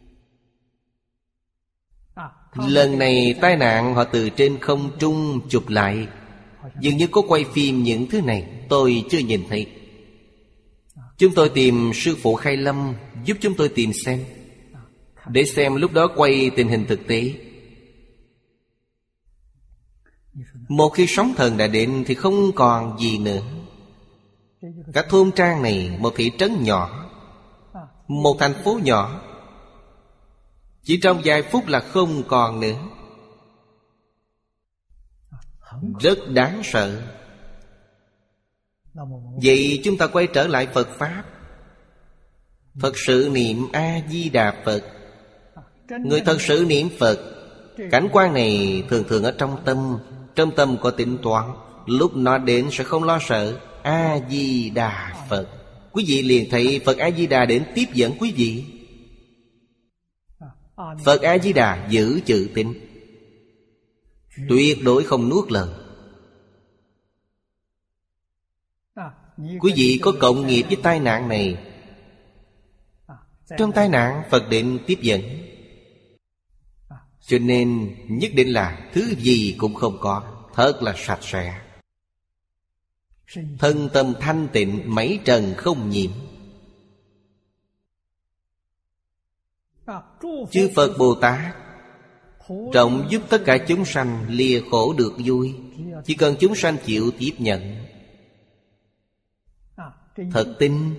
Lần này tai nạn họ từ trên không trung chụp lại, dường như có quay phim những thứ này, tôi chưa nhìn thấy. Chúng tôi tìm sư phụ Khai Lâm giúp chúng tôi tìm xem, để xem lúc đó quay tình hình thực tế. Một khi sóng thần đã đến thì không còn gì nữa. Cả thôn trang này, một thị trấn nhỏ, một thành phố nhỏ, chỉ trong vài phút là không còn nữa. Rất đáng sợ. Vậy chúng ta quay trở lại Phật Pháp. Thật sự niệm A-di-đà Phật. Người thật sự niệm Phật, cảnh quan này thường thường ở trong tâm. Trong tâm có tính toán, lúc nó đến sẽ không lo sợ. A-di-đà Phật. Quý vị liền thấy Phật A-di-đà đến tiếp dẫn quý vị. Phật A-di-đà giữ chữ tín, tuyệt đối không nuốt lời. Quý vị có cộng nghiệp với tai nạn này. Trong tai nạn Phật định tiếp dẫn. Cho nên nhất định là thứ gì cũng không có, thật là sạch sẽ. Thân tâm thanh tịnh, mấy trần không nhiễm. Chư Phật Bồ Tát rộng giúp tất cả chúng sanh lìa khổ được vui. Chỉ cần chúng sanh chịu tiếp nhận, thật tin,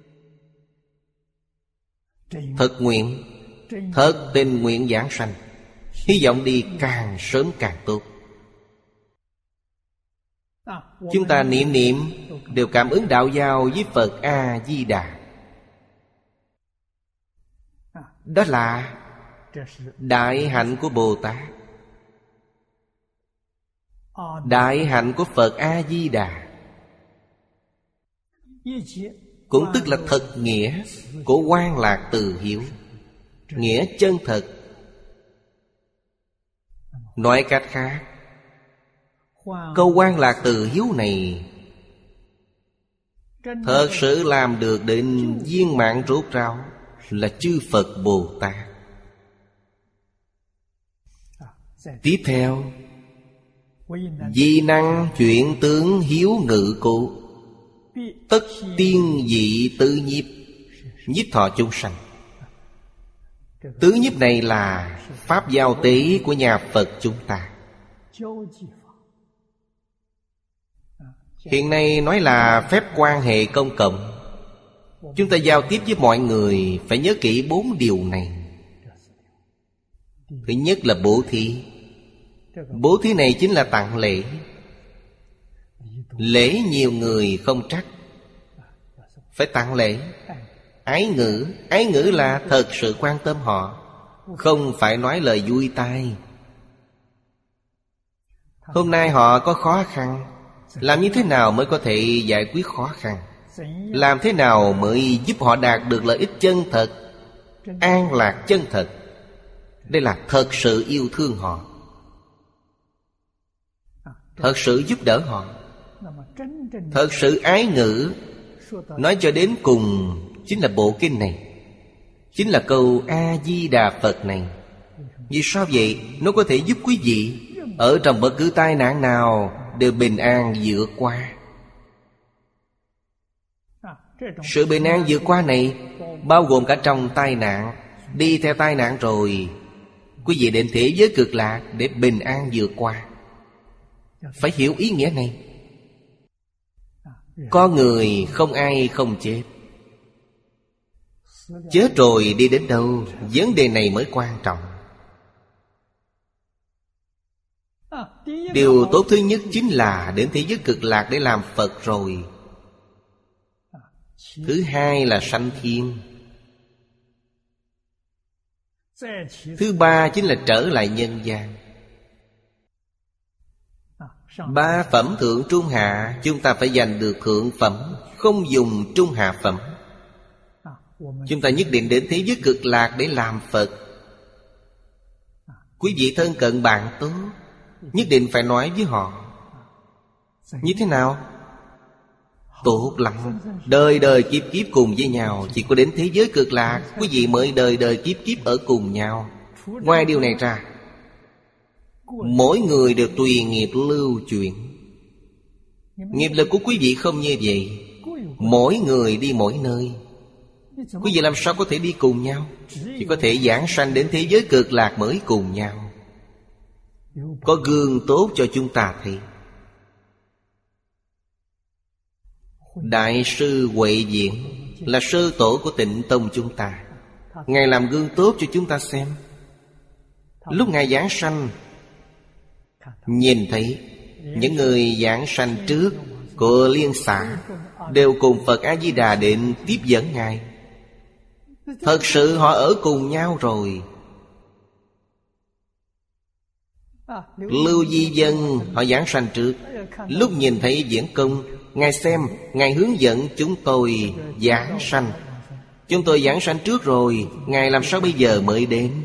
thật nguyện, thật tình nguyện giảng sanh, hy vọng đi càng sớm càng tốt. Chúng ta niệm niệm đều cảm ứng đạo giao với Phật A-di-đà. Đó là đại hạnh của Bồ Tát, đại hạnh của Phật A-di-đà. Cũng tức là thật nghĩa của Quan Lạc Từ Hiếu, nghĩa chân thật. Nói cách khác, câu Quan Lạc Từ Hiếu này thật sự làm được đến viên mãn rốt ráo là chư Phật Bồ Tát. Tiếp theo, di năng chuyển tướng hiếu ngự cụ, tất tiên dị tứ nhiếp, nhiếp thọ chúng sanh. Tứ nhiếp này là pháp giao tế của nhà Phật chúng ta. Hiện nay nói là phép quan hệ công cộng. Chúng ta giao tiếp với mọi người phải nhớ kỹ 4 điều này. Thứ nhất là bố thí. Bố thí này chính là tặng lễ. Lễ nhiều người không trách, phải tặng lễ. Ái ngữ, ái ngữ là thật sự quan tâm họ, không phải nói lời vui tai. Hôm nay họ có khó khăn, làm như thế nào mới có thể giải quyết khó khăn? Làm thế nào mới giúp họ đạt được lợi ích chân thật, an lạc chân thật? Đây là thật sự yêu thương họ. thật sự giúp đỡ họ, thật sự ái ngữ. Nói cho đến cùng chính là bộ kinh này, chính là câu A-di-đà Phật này. Vì sao vậy? Nó có thể giúp quý vị ở trong bất cứ tai nạn nào đều bình an vượt qua. Sự bình an vượt qua này bao gồm cả trong tai nạn. Đi theo tai nạn rồi, quý vị đến thế giới cực lạc để bình an vượt qua. Phải hiểu ý nghĩa này. Có người không ai không chết. Chết rồi đi đến đâu, vấn đề này mới quan trọng. Điều tốt thứ nhất chính là đến thế giới cực lạc để làm Phật rồi. Thứ hai là sanh thiên. Thứ ba chính là trở lại nhân gian. Ba phẩm thượng trung hạ, chúng ta phải giành được thượng phẩm, không dùng trung hạ phẩm. Chúng ta nhất định đến thế giới cực lạc để làm Phật. Quý vị thân cận bạn tốt, nhất định phải nói với họ. Như thế nào? Tốt lắm. Đời đời kiếp kiếp cùng với nhau. Chỉ có đến thế giới cực lạc quý vị mới đời đời kiếp kiếp ở cùng nhau. Ngoài điều này ra, mỗi người đều tùy nghiệp lưu chuyển. Nghiệp lực của quý vị không như vậy. Mỗi người đi mỗi nơi. Quý vị làm sao có thể đi cùng nhau? Chỉ có thể giảng sanh đến thế giới cực lạc mới cùng nhau. Có gương tốt cho chúng ta thấy. Đại sư Huệ Diện là sư tổ của Tịnh Tông chúng ta. Ngài làm gương tốt cho chúng ta xem. Lúc Ngài giảng sanh, nhìn thấy những người giảng sanh trước của liên xã đều cùng Phật A-di-đà Định tiếp dẫn Ngài. Thật sự họ ở cùng nhau rồi. Lưu Di Dân họ giảng sanh trước. Lúc nhìn thấy Diễn Công, Ngài xem, Ngài hướng dẫn chúng tôi giảng sanh. Chúng tôi giảng sanh trước rồi, Ngài làm sao bây giờ mới đến?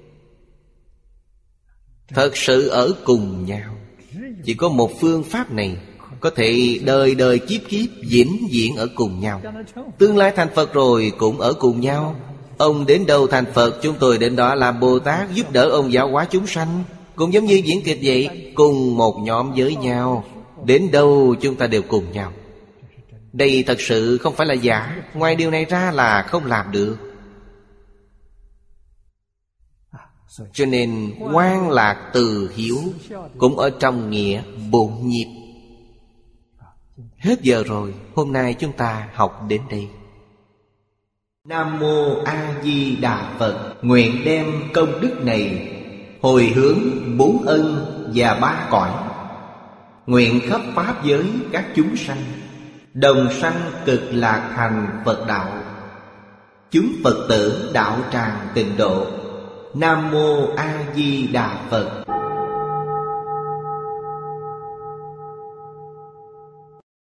Thật sự ở cùng nhau. Chỉ có một phương pháp này có thể đời đời kiếp kiếp vĩnh viễn ở cùng nhau. Tương lai thành Phật rồi cũng ở cùng nhau. Ông đến đâu thành Phật, chúng tôi đến đó làm Bồ Tát, giúp đỡ ông giáo hóa chúng sanh. Cũng giống như diễn kịch vậy, cùng một nhóm với nhau. Đến đâu chúng ta đều cùng nhau. Đây thật sự không phải là giả. Ngoài điều này ra là không làm được. Cho nên Quan Lạc Từ Hiếu cũng ở trong nghĩa bổn nghiệp. Hết giờ rồi. Hôm nay chúng ta học đến đây. Nam Mô A Di Đà Phật. Nguyện đem công đức này hồi hướng bốn ân và ba cõi. Nguyện khắp pháp giới các chúng sanh đồng sanh cực lạc thành Phật đạo. Chúng Phật tử đạo tràng tịnh độ. Nam Mô A Di Đà Phật.